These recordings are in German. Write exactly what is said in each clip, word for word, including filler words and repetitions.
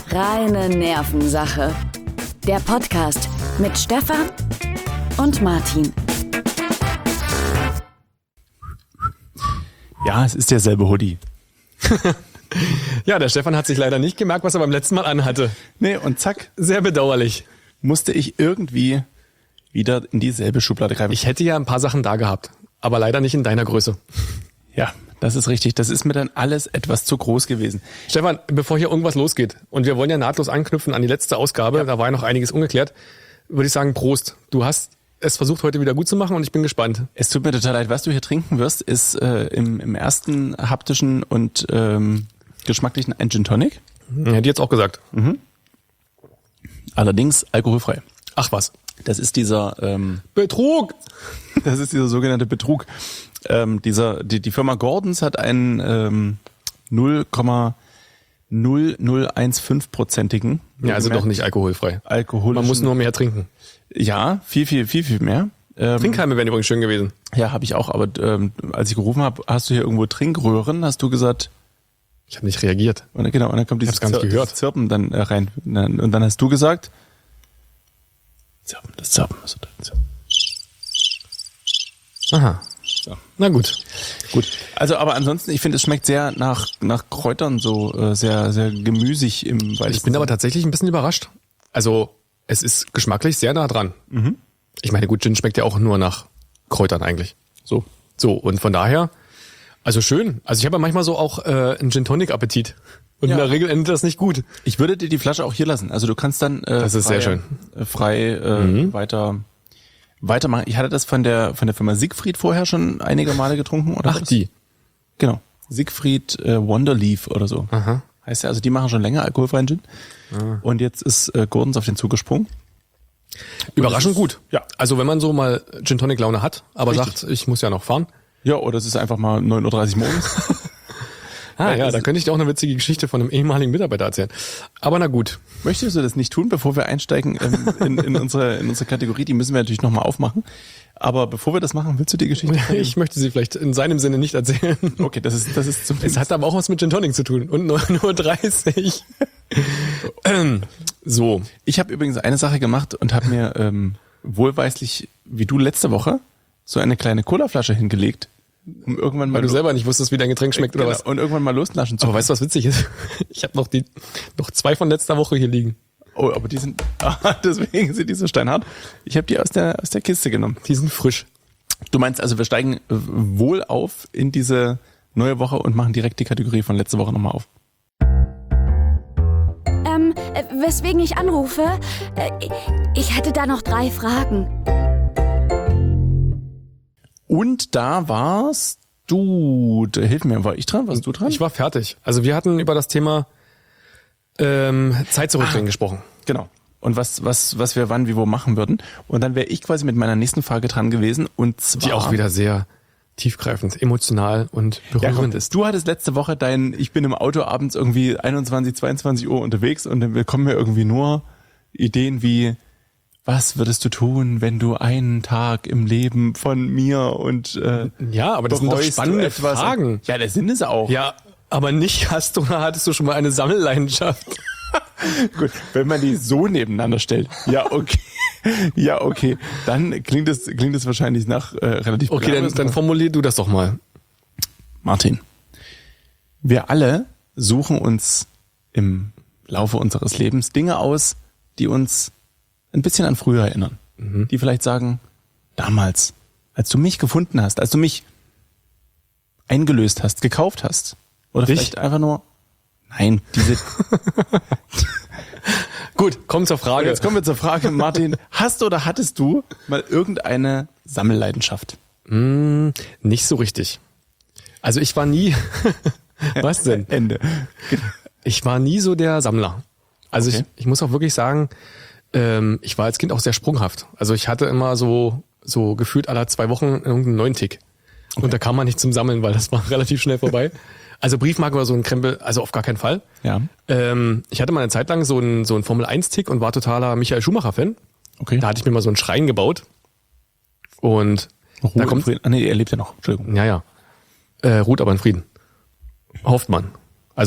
Reine Nervensache. Der Podcast mit Stefan und Martin. Ja, es ist derselbe Hoodie. Ja, der Stefan hat sich leider nicht gemerkt, was er beim letzten Mal anhatte. Nee, und zack, Sehr bedauerlich. musste ich irgendwie wieder in dieselbe Schublade greifen. Ich hätte ja ein paar Sachen da gehabt, aber leider nicht in deiner Größe. Ja, das ist richtig. Das ist mir dann alles etwas zu groß gewesen. Stefan, bevor hier irgendwas losgeht, und wir wollen ja nahtlos anknüpfen an die letzte Ausgabe, ja. Da war ja noch einiges ungeklärt, würde ich sagen, Prost. Du hast es versucht, heute wieder gut zu machen und ich bin gespannt. Es tut mir total leid. Was du hier trinken wirst, ist äh, im, im ersten haptischen und ähm, geschmacklichen ein Gin Tonic. Hätte ich jetzt auch gesagt. Mhm. Allerdings alkoholfrei. Ach was. Das ist dieser ähm, Betrug! Das ist dieser sogenannte Betrug. Ähm, dieser, die, die Firma Gordons hat einen ähm, null Komma null null eins fünf prozentigen. Ja, also doch nicht alkoholfrei. Alkoholischen. Man muss nur mehr trinken. Ja, viel, viel, viel, viel mehr. Ähm, Trinkhalme wären übrigens schön gewesen. Ja, habe ich auch. Aber ähm, als ich gerufen habe, hast du hier irgendwo Trinkröhren, hast du gesagt. Ich habe nicht reagiert. Und dann, genau, und dann kommt dieses, Ich hab's gar nicht Zir- gehört. dieses Zirpen dann äh, rein. Und dann hast du gesagt. Zirpen, das Zirpen. Also das Zirpen. Aha. So. Na gut. Gut. Also, aber ansonsten, ich finde, es schmeckt sehr nach, nach Kräutern, so äh, sehr, sehr gemüsig im weitesten Ich bin aber Sinne. tatsächlich ein bisschen überrascht. Also, es ist geschmacklich sehr nah dran. Mhm. Ich meine, gut, Gin schmeckt ja auch nur nach Kräutern eigentlich. So. So, und von daher, also schön. Also ich habe ja manchmal so auch äh, einen Gin Tonic Appetit. Und Ja. in der Regel endet das nicht gut. Ich würde dir die Flasche auch hier lassen. Also du kannst dann äh, Das ist frei, sehr schön. äh, frei äh, Mhm. weiter weitermachen. Ich hatte das von der von der Firma Siegfried vorher schon einige Male getrunken, oder? Ach, was? die. Genau. Siegfried äh, Wonderleaf oder so. Aha. Heißt ja, also die machen schon länger alkoholfreien Gin. Und jetzt ist äh, Gordons auf den Zug gesprungen. Überraschend gut. Ja. Also wenn man so mal Gin Tonic Laune hat, aber Richtig. sagt, ich muss ja noch fahren. Ja, oder es ist einfach mal neun Uhr dreißig morgens. Ah, ja, das- da könnte ich dir auch eine witzige Geschichte von einem ehemaligen Mitarbeiter erzählen. Aber na gut. Möchtest du das nicht tun, bevor wir einsteigen ähm, in, in, unsere, in unsere Kategorie? Die müssen wir natürlich nochmal aufmachen. Aber bevor wir das machen, willst du die Geschichte erzählen? Ich möchte sie vielleicht in seinem Sinne nicht erzählen. Okay, das ist, das ist zum Es hat aber auch was mit Gin Tonic zu tun. Und neun Uhr dreißig. Ähm, so. Ich habe übrigens eine Sache gemacht und habe mir ähm, wohlweislich, wie du letzte Woche, so eine kleine Colaflasche hingelegt, um irgendwann mal Weil du lo- selber nicht wusstest, wie dein Getränk schmeckt oder genau, was. und irgendwann mal loslaschen zu Aber weißt du, was witzig ist? Ich habe noch die noch zwei von letzter Woche hier liegen. Oh, aber die sind, ah, deswegen sind die so steinhart. Ich habe die aus der aus der Kiste genommen. Die sind frisch. Du meinst also, wir steigen äh, wohl auf in diese neue Woche und machen direkt die Kategorie von letzter Woche nochmal auf. Ähm, äh, weswegen ich anrufe? Äh, ich hätte da noch drei Fragen. Und da warst du, da, hilf mir, war ich dran? Warst du dran? Ich war fertig. Also wir hatten über das Thema ähm, Zeit zurückdrehen gesprochen. Genau. Und was, was, was wir wann, wie, wo machen würden. Und dann wäre ich quasi mit meiner nächsten Frage dran gewesen. Und zwar. Die auch wieder sehr tiefgreifend, emotional und Ja, berührend komm, ist. du hattest letzte Woche dein, ich bin im Auto abends irgendwie einundzwanzig, zweiundzwanzig Uhr unterwegs und dann kommen mir irgendwie nur Ideen wie, was würdest du tun, wenn du einen Tag im Leben von mir und äh, Ja, aber das sind doch bereust du spannende etwas? Fragen. Ja, der Sinn ist auch. Ja, aber nicht hast du oder hattest du schon mal eine Sammelleidenschaft? Gut, wenn man die so nebeneinander stellt. Ja, okay. Ja, okay. Dann klingt es klingt es wahrscheinlich nach äh, relativ Okay, dann, belanglos, dann aber- formulier du das doch mal. Martin, wir alle suchen uns im Laufe unseres Lebens Dinge aus, die uns ein bisschen an früher erinnern. Mhm. Die vielleicht sagen, damals, als du mich gefunden hast, als du mich eingelöst hast, gekauft hast. Oder Dich? vielleicht einfach nur, nein, diese... Gut, komm zur Und Frage. jetzt kommen wir zur Frage, Martin, hast oder hattest du mal irgendeine Sammelleidenschaft? Hm, nicht so richtig. Also ich war nie... Was denn? Ende. Ich war nie so der Sammler. Also Okay. ich, ich muss auch wirklich sagen, ähm, ich war als Kind auch sehr sprunghaft. Also ich hatte immer so so gefühlt alle zwei Wochen irgendeinen neuen Tick. Und da kam man nicht zum Sammeln, weil das war relativ schnell vorbei. Also Briefmarke oder so ein Krempel, also auf gar keinen Fall. Ja. Ähm, ich hatte mal eine Zeit lang so einen so einen Formel eins Tick und war totaler Michael Schumacher-Fan. Okay. Da hatte ich mir mal so einen Schrein gebaut. Und Ruhe da im kommt, Frieden. Ah, nee, er lebt ja noch. Entschuldigung. ja, ja. Äh, ruht aber in Frieden. Hofft man. Also,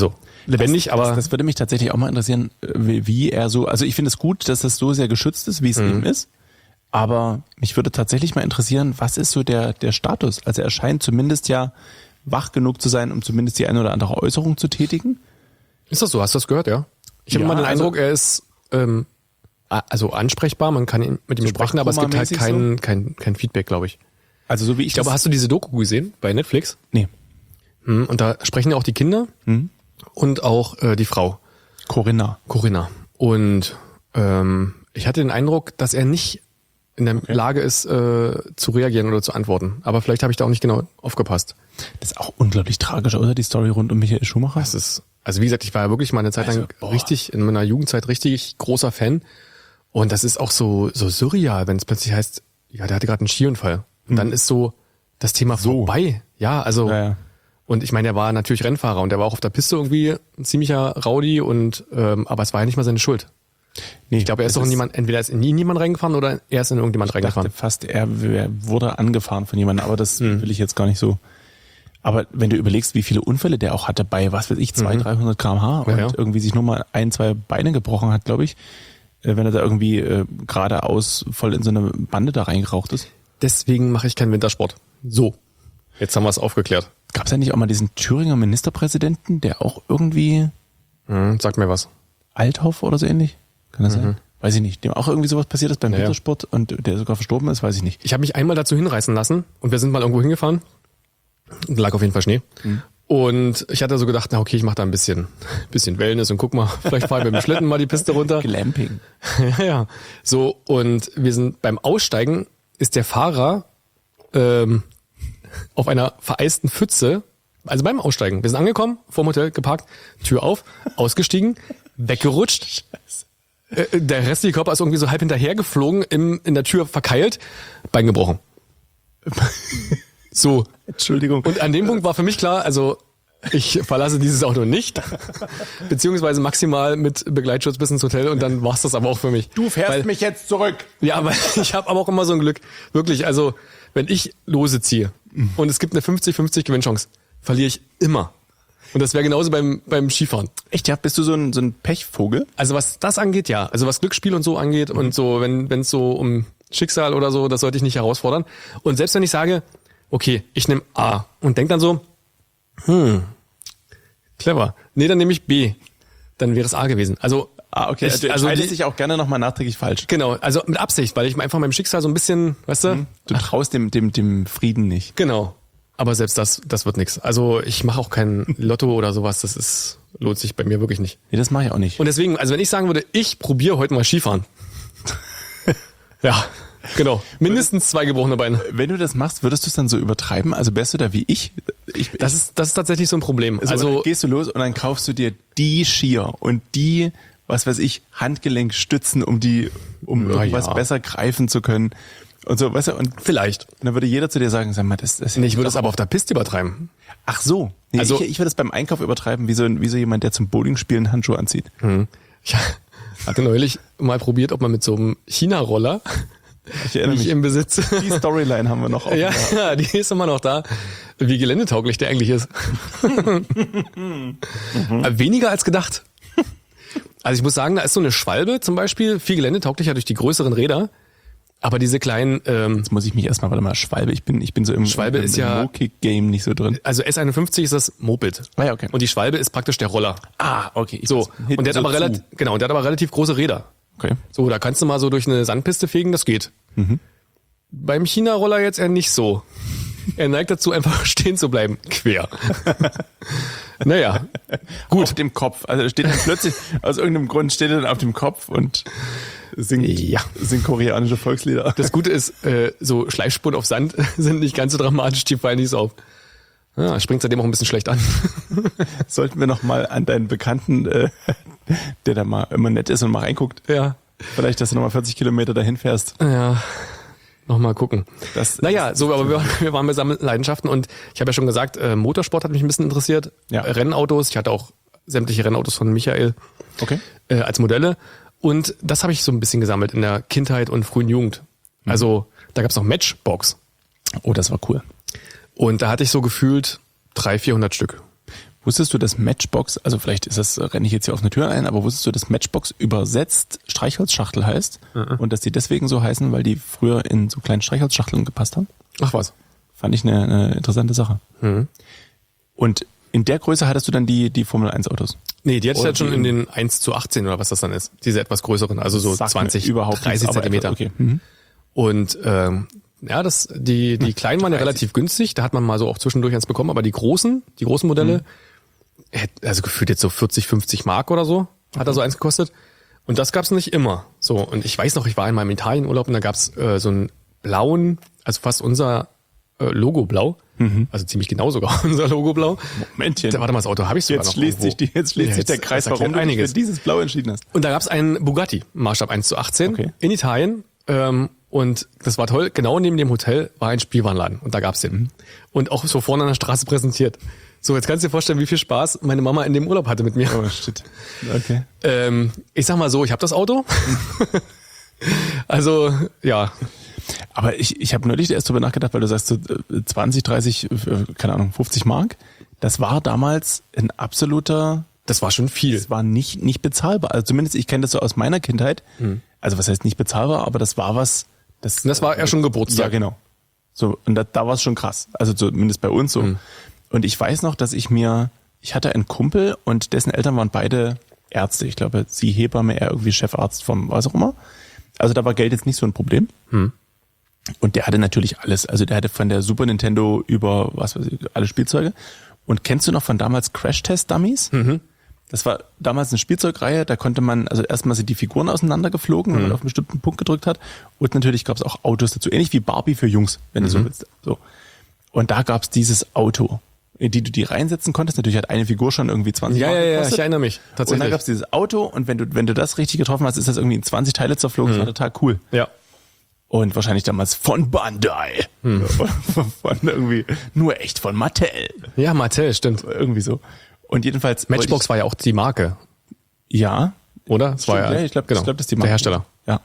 lebendig, das, aber das, das würde mich tatsächlich auch mal interessieren, wie, wie er so, also ich finde es gut, dass das so sehr geschützt ist, wie es Mhm. eben ist, aber mich würde tatsächlich mal interessieren, was ist so der, der Status? Also er scheint zumindest ja wach genug zu sein, um zumindest die eine oder andere Äußerung zu tätigen. ist das so? Hast du das gehört, ja? Ich habe Ja, immer den also- Eindruck, er ist ähm, a- also ansprechbar, man kann ihn, mit ihm sprechen, aber es gibt halt kein, kein, kein Feedback, glaube ich. Also so wie ich, Ich glaube, das, hast du diese Doku gesehen bei Netflix? nee, Mhm. Und da sprechen ja auch die Kinder Mhm. und auch äh, die Frau, Corinna. Corinna. Und ähm, ich hatte den Eindruck, dass er nicht in der Lage ist, äh, zu reagieren oder zu antworten. Aber vielleicht habe ich da auch nicht genau aufgepasst. Das ist auch unglaublich tragisch, oder? Die Story rund um Michael Schumacher. Das ist, also wie gesagt, ich war ja wirklich mal eine Zeit lang Also, boah. richtig, in meiner Jugendzeit richtig großer Fan. Und das ist auch so, so surreal, wenn es plötzlich heißt, ja, der hatte gerade einen Skiunfall. Und dann ist so das Thema So. vorbei. Ja, also, Ja, ja. und ich meine, er war natürlich Rennfahrer und er war auch auf der Piste irgendwie ein ziemlicher Rowdy und, ähm, aber es war ja nicht mal seine Schuld. Nee, Ich glaube, er ist das doch in jemand, entweder ist in nie niemand reingefahren oder er ist in irgendjemand Ich dachte reingefahren. fast, er, er wurde angefahren von jemandem, aber das Hm. will ich jetzt gar nicht so. Aber wenn du überlegst, wie viele Unfälle der auch hatte bei, was weiß ich, zweihundert, dreihundert Kilometer pro Stunde und Mhm. Ja, ja. irgendwie sich nur mal ein, zwei Beine gebrochen hat, glaube ich, äh, wenn er da irgendwie äh, geradeaus voll in so eine Bande da reingeraucht ist. Deswegen mache ich keinen Wintersport. So. Jetzt haben wir es aufgeklärt. Gab es ja nicht auch mal diesen Thüringer Ministerpräsidenten, der auch irgendwie Hm, sag mir was. Althoff oder so ähnlich? Kann das sein? Weiß ich nicht. Dem auch irgendwie sowas passiert ist beim Mhm. Ja, ja. Wintersport und der sogar verstorben ist, weiß ich nicht. Ich habe mich einmal dazu hinreißen lassen und wir sind mal irgendwo hingefahren. Da lag auf jeden Fall Schnee. Und ich hatte so gedacht, na okay, ich mache da ein bisschen, bisschen Wellness und guck mal, vielleicht fahren wir mit dem Schlitten mal die Piste runter. Glamping. Ja, ja. So, und wir sind beim Aussteigen, ist der Fahrer ähm, auf einer vereisten Pfütze, also beim Aussteigen, wir sind angekommen, vorm Hotel geparkt, Tür auf, ausgestiegen, weggerutscht. Äh, der restliche Körper ist irgendwie so halb hinterher geflogen, im, in der Tür verkeilt, Bein gebrochen. So. Entschuldigung. Und an dem Punkt war für mich klar, also ich verlasse dieses Auto nicht, beziehungsweise maximal mit Begleitschutz bis ins Hotel und dann war's das aber auch für mich. Du fährst Weil- mich jetzt zurück. Ja, aber ich habe aber auch immer so ein Glück. Wirklich, also wenn ich lose ziehe und es gibt eine fünfzig fünfzig Gewinnchance, verliere ich immer. Und das wäre genauso beim, beim Skifahren. Echt, ja? Bist du so ein, so ein Pechvogel? Also was das angeht, ja. Also was Glücksspiel und so angeht und so, wenn es so um Schicksal oder so, das sollte ich nicht herausfordern. Und selbst wenn ich sage, okay, ich nehme A und denk dann so, hm, clever. Nee, dann nehme ich B. Dann wäre es A gewesen. Also, Ah, okay. Ich- Also, du also entscheidest die- dich auch gerne nochmal nachträglich falsch. genau, also mit Absicht, weil ich einfach meinem Schicksal so ein bisschen, weißt du, Du traust dem, dem, dem Frieden nicht. genau. Aber selbst das, das wird nichts. Also ich mache auch kein Lotto oder sowas, das ist, lohnt sich bei mir wirklich nicht. Nee, das mache ich auch nicht. Und deswegen, also wenn ich sagen würde, ich probiere heute mal Skifahren. Ja, genau. Mindestens zwei gebrochene Beine. Wenn du das machst, würdest du es dann so übertreiben? Also wärst du da wie ich? ich Das ist, das ist tatsächlich so ein Problem. also Also, dann gehst du los und dann kaufst du dir die Skier und die, was weiß ich, Handgelenkstützen, um die, um Na irgendwas ja. besser greifen zu können. Und so, weißt du, und vielleicht. dann würde jeder zu dir sagen, sag mal, das, das Nee, ich würde es aber auf der Piste übertreiben. Ach so. Nee, Also- ich, ich würde es beim Einkauf übertreiben, wie so, ein- wie so jemand, der zum Bowling-Spielen Handschuhe anzieht. Ich hatte neulich mal probiert, ob man mit so einem China-Roller, Ich erinnere die ich mich. im Besitz. Die Storyline haben wir noch. offen. Ja, ja, die ist immer noch da. Wie geländetauglich der eigentlich ist. Aber weniger als gedacht. Also ich muss sagen, da ist so eine Schwalbe zum Beispiel viel geländetauglicher durch die größeren Räder. Aber diese kleinen, ähm, Jetzt muss ich mich erstmal, warte mal, Schwalbe, ich bin, ich bin so im, Schwalbe im, ist im ja- No-Kick-Game nicht so drin. also S einundfünfzig ist das Moped. Ah ja, okay. Und die Schwalbe ist praktisch der Roller. Ah, okay. Ich So. weiß. Hinten Und der hat so aber zu. relativ, genau, und der hat aber relativ große Räder. Okay. So, da kannst du mal so durch eine Sandpiste fegen, das geht. Mhm. Beim China-Roller jetzt eher nicht so. Er neigt dazu, einfach stehen zu bleiben. Quer. Naja, Gut. Auf dem Kopf. Also steht dann plötzlich, aus irgendeinem Grund steht er dann auf dem Kopf und singt, Ja. singt koreanische Volkslieder. das Gute ist, äh, so Schleifspuren auf Sand sind nicht ganz so dramatisch, die fallen nicht so auf. Ja, springt seitdem auch ein bisschen schlecht an. Sollten wir noch mal an deinen Bekannten, äh, der da mal immer nett ist und mal reinguckt, Ja, vielleicht, dass du noch mal vierzig Kilometer dahin fährst. ja. Nochmal gucken. Das, Naja, so, aber wir, wir waren bei Sammelleidenschaften und ich habe ja schon gesagt, äh, Motorsport hat mich ein bisschen interessiert. Ja. Äh, Rennautos, ich hatte auch sämtliche Rennautos von Michael Okay. äh, als Modelle. Und das habe ich so ein bisschen gesammelt in der Kindheit und frühen Jugend. Also da gab es noch Matchbox. Oh, das war cool. Und da hatte ich so gefühlt dreihundert, vierhundert Stück. Wusstest du, dass Matchbox, also vielleicht ist das, renne ich jetzt hier auf eine Tür ein, aber wusstest du, dass Matchbox übersetzt Streichholzschachtel heißt? Mhm. Und dass die deswegen so heißen, weil die früher in so kleinen Streichholzschachteln gepasst haben? Ach was. Fand ich eine, eine interessante Sache. Mhm. Und in der Größe hattest du dann die, die Formel eins Autos? Nee, die hatte ich Oder halt schon die- in den eins zu achtzehn oder was das dann ist. Diese etwas größeren, also so Sag mir zwanzig, überhaupt dreißig nichts, aber Zentimeter. etwa- Okay. Mhm. Und ähm, ja, das, die, die kleinen waren ja relativ günstig, da hat man mal so auch zwischendurch eins bekommen, aber die großen, die großen Modelle, hätt- also gefühlt jetzt so vierzig, fünfzig Mark oder so, hat da so eins gekostet. Und das gab's nicht immer. So, und ich weiß noch, ich war in meinem Italienurlaub und da gab's äh, so einen blauen, also fast unser äh, Logo blau, also ziemlich genau sogar unser Logo blau. Momentchen. Da, warte mal, das Auto habe ich sogar Jetzt noch schließt sich, irgendwo. die, jetzt schließt Ja, sich der jetzt- Kreis, das erklärt warum du dich einiges. für dieses Blau entschieden hast. Und da gab's einen Bugatti, Maßstab eins zu achtzehn, Okay. in Italien. Ähm, und das war toll. Genau neben dem Hotel war ein Spielwarenladen. Und da gab's den. Und auch so vorne an der Straße präsentiert. So, jetzt kannst du dir vorstellen, wie viel Spaß meine Mama in dem Urlaub hatte mit mir. Oh, shit. Okay. Ähm, ich sag mal so, ich habe das Auto. Also, ja. Aber ich, ich habe neulich erst drüber nachgedacht, weil du sagst so äh, zwanzig, dreißig, äh, keine Ahnung, fünfzig Mark. Das war damals ein absoluter, Das war schon viel. das war nicht, nicht bezahlbar. Also zumindest, ich kenne das so aus meiner Kindheit. Also was heißt nicht bezahlbar, aber das war was, das, Das war ja schon Geburtstag. ja, genau. So, und da, da war es schon krass. Also zumindest bei uns so. Und ich weiß noch, dass ich mir, ich hatte einen Kumpel und dessen Eltern waren beide Ärzte. Ich glaube, sie Hebamme, er irgendwie Chefarzt vom was auch immer. Also da war Geld jetzt nicht so ein Problem. Und der hatte natürlich alles. Also der hatte von der Super Nintendo über, was weiß ich, alle Spielzeuge. Und kennst du noch von damals Crash-Test-Dummies? Das war damals eine Spielzeugreihe, da konnte man, also erstmal sind die Figuren auseinandergeflogen, wenn man auf einen bestimmten Punkt gedrückt hat. Und natürlich gab es auch Autos dazu, ähnlich wie Barbie für Jungs, wenn du so willst. So. Und da gab es dieses Auto, in die du die reinsetzen konntest. Natürlich hat eine Figur schon irgendwie zwanzig Ja, Mark ja, ja, gekostet. ich erinnere mich. Und Tatsächlich. dann gab es dieses Auto und wenn du, wenn du das richtig getroffen hast, ist das irgendwie in zwanzig Teile zerflogen. Das war total cool. Ja. Und wahrscheinlich damals von Bandai. Von, von irgendwie, nur echt von Mattel. Ja, Mattel, stimmt. Irgendwie so. Und jedenfalls. Matchbox war ja auch die Marke, Ich, ja. oder? Das war Stimmt, ja, ich glaube, genau, ich glaub, das ist die der Marke. Hersteller. Ja.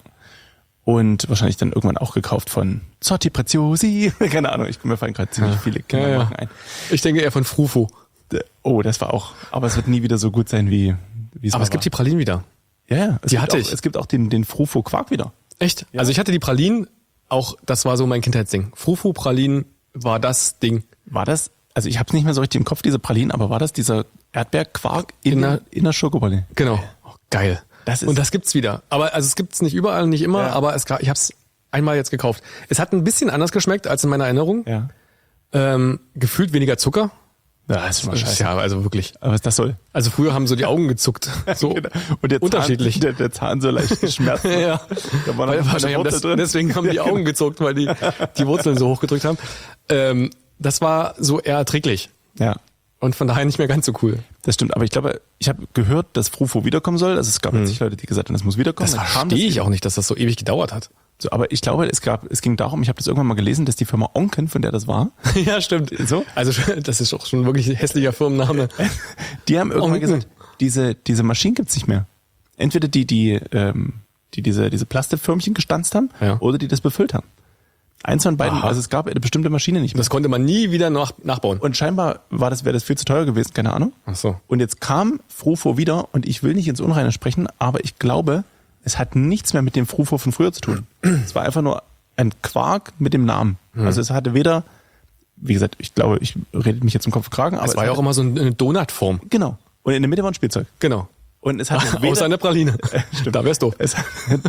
Und wahrscheinlich dann irgendwann auch gekauft von Zotti Preziosi. Keine Ahnung, ich mir fallen gerade ziemlich viele Kindermarken ein. Ich denke eher von Frufo. D- Oh, das war auch, aber es wird nie wieder so gut sein, wie, wie es Aber mal es gibt die Pralinen wieder. war. Ja, ja. Es die gibt hatte auch, ich. Es gibt auch den, den Frufo Quark wieder. Echt? Also ich hatte die Pralinen, auch das war so mein Kindheitsding. Frufo Pralinen war das Ding. War das, also ich habe es nicht mehr so richtig im Kopf, diese Pralinen, aber war das dieser Erdbeerquark in, In der, der- in der Schokopraline? Genau. Oh, geil. Das ist- Und das gibt's wieder. Aber also es gibt's nicht überall, nicht immer, Ja. aber es, gra- ich hab's einmal jetzt gekauft. Es hat ein bisschen anders geschmeckt als in meiner Erinnerung. Ja. Ähm, gefühlt weniger Zucker. Ja, das ist schon mal scheiße. Ja, also wirklich. Aber was das soll. Also früher haben so die Augen gezuckt. So Genau. Und der Zahn, unterschiedlich. Der, der Zahn so leicht geschmerzt. Ja. Da war noch Weil eine wahrscheinlich haben Wurzel das, drin. deswegen haben die Augen gezuckt, weil die die Wurzeln so hochgedrückt haben. Ähm, das war so eher erträglich Ja, und von daher nicht mehr ganz so cool. das stimmt. Aber ich glaube, ich habe gehört, dass Frufo wiederkommen soll. Also es gab jetzt Leute, die gesagt haben, das muss wiederkommen. Das Dann kam verstehe ich auch nicht, dass das so ewig gedauert hat. So, aber ich glaube, es gab, es ging darum, ich habe das irgendwann mal gelesen, dass die Firma Onken, von der das war, Ja, stimmt. So? Also das ist auch schon wirklich ein hässlicher Firmenname. die haben irgendwann Onken. gesagt, diese, diese Maschinen gibt's nicht mehr. Entweder die, die, ähm, die diese, diese Plastikförmchen gestanzt haben, Ja. oder die das befüllt haben. Eins von beiden, Aha. also es gab eine bestimmte Maschine nicht mehr. Das konnte man nie wieder nach, nachbauen. Und scheinbar war das, wäre das viel zu teuer gewesen, keine Ahnung. Ach so. Und jetzt kam Frufo wieder und ich will nicht ins Unreine sprechen, aber ich glaube, es hat nichts mehr mit dem Frufo von früher zu tun. Es war einfach nur ein Quark mit dem Namen. Also es hatte weder, wie gesagt, ich glaube, ich rede mich jetzt im Kopf und Kragen, aber Es war ja hatte, auch immer so eine Donutform. genau. Und in der Mitte war ein Spielzeug. Genau. Und es hatte Außer weder, eine Praline. Da wär's doof. es,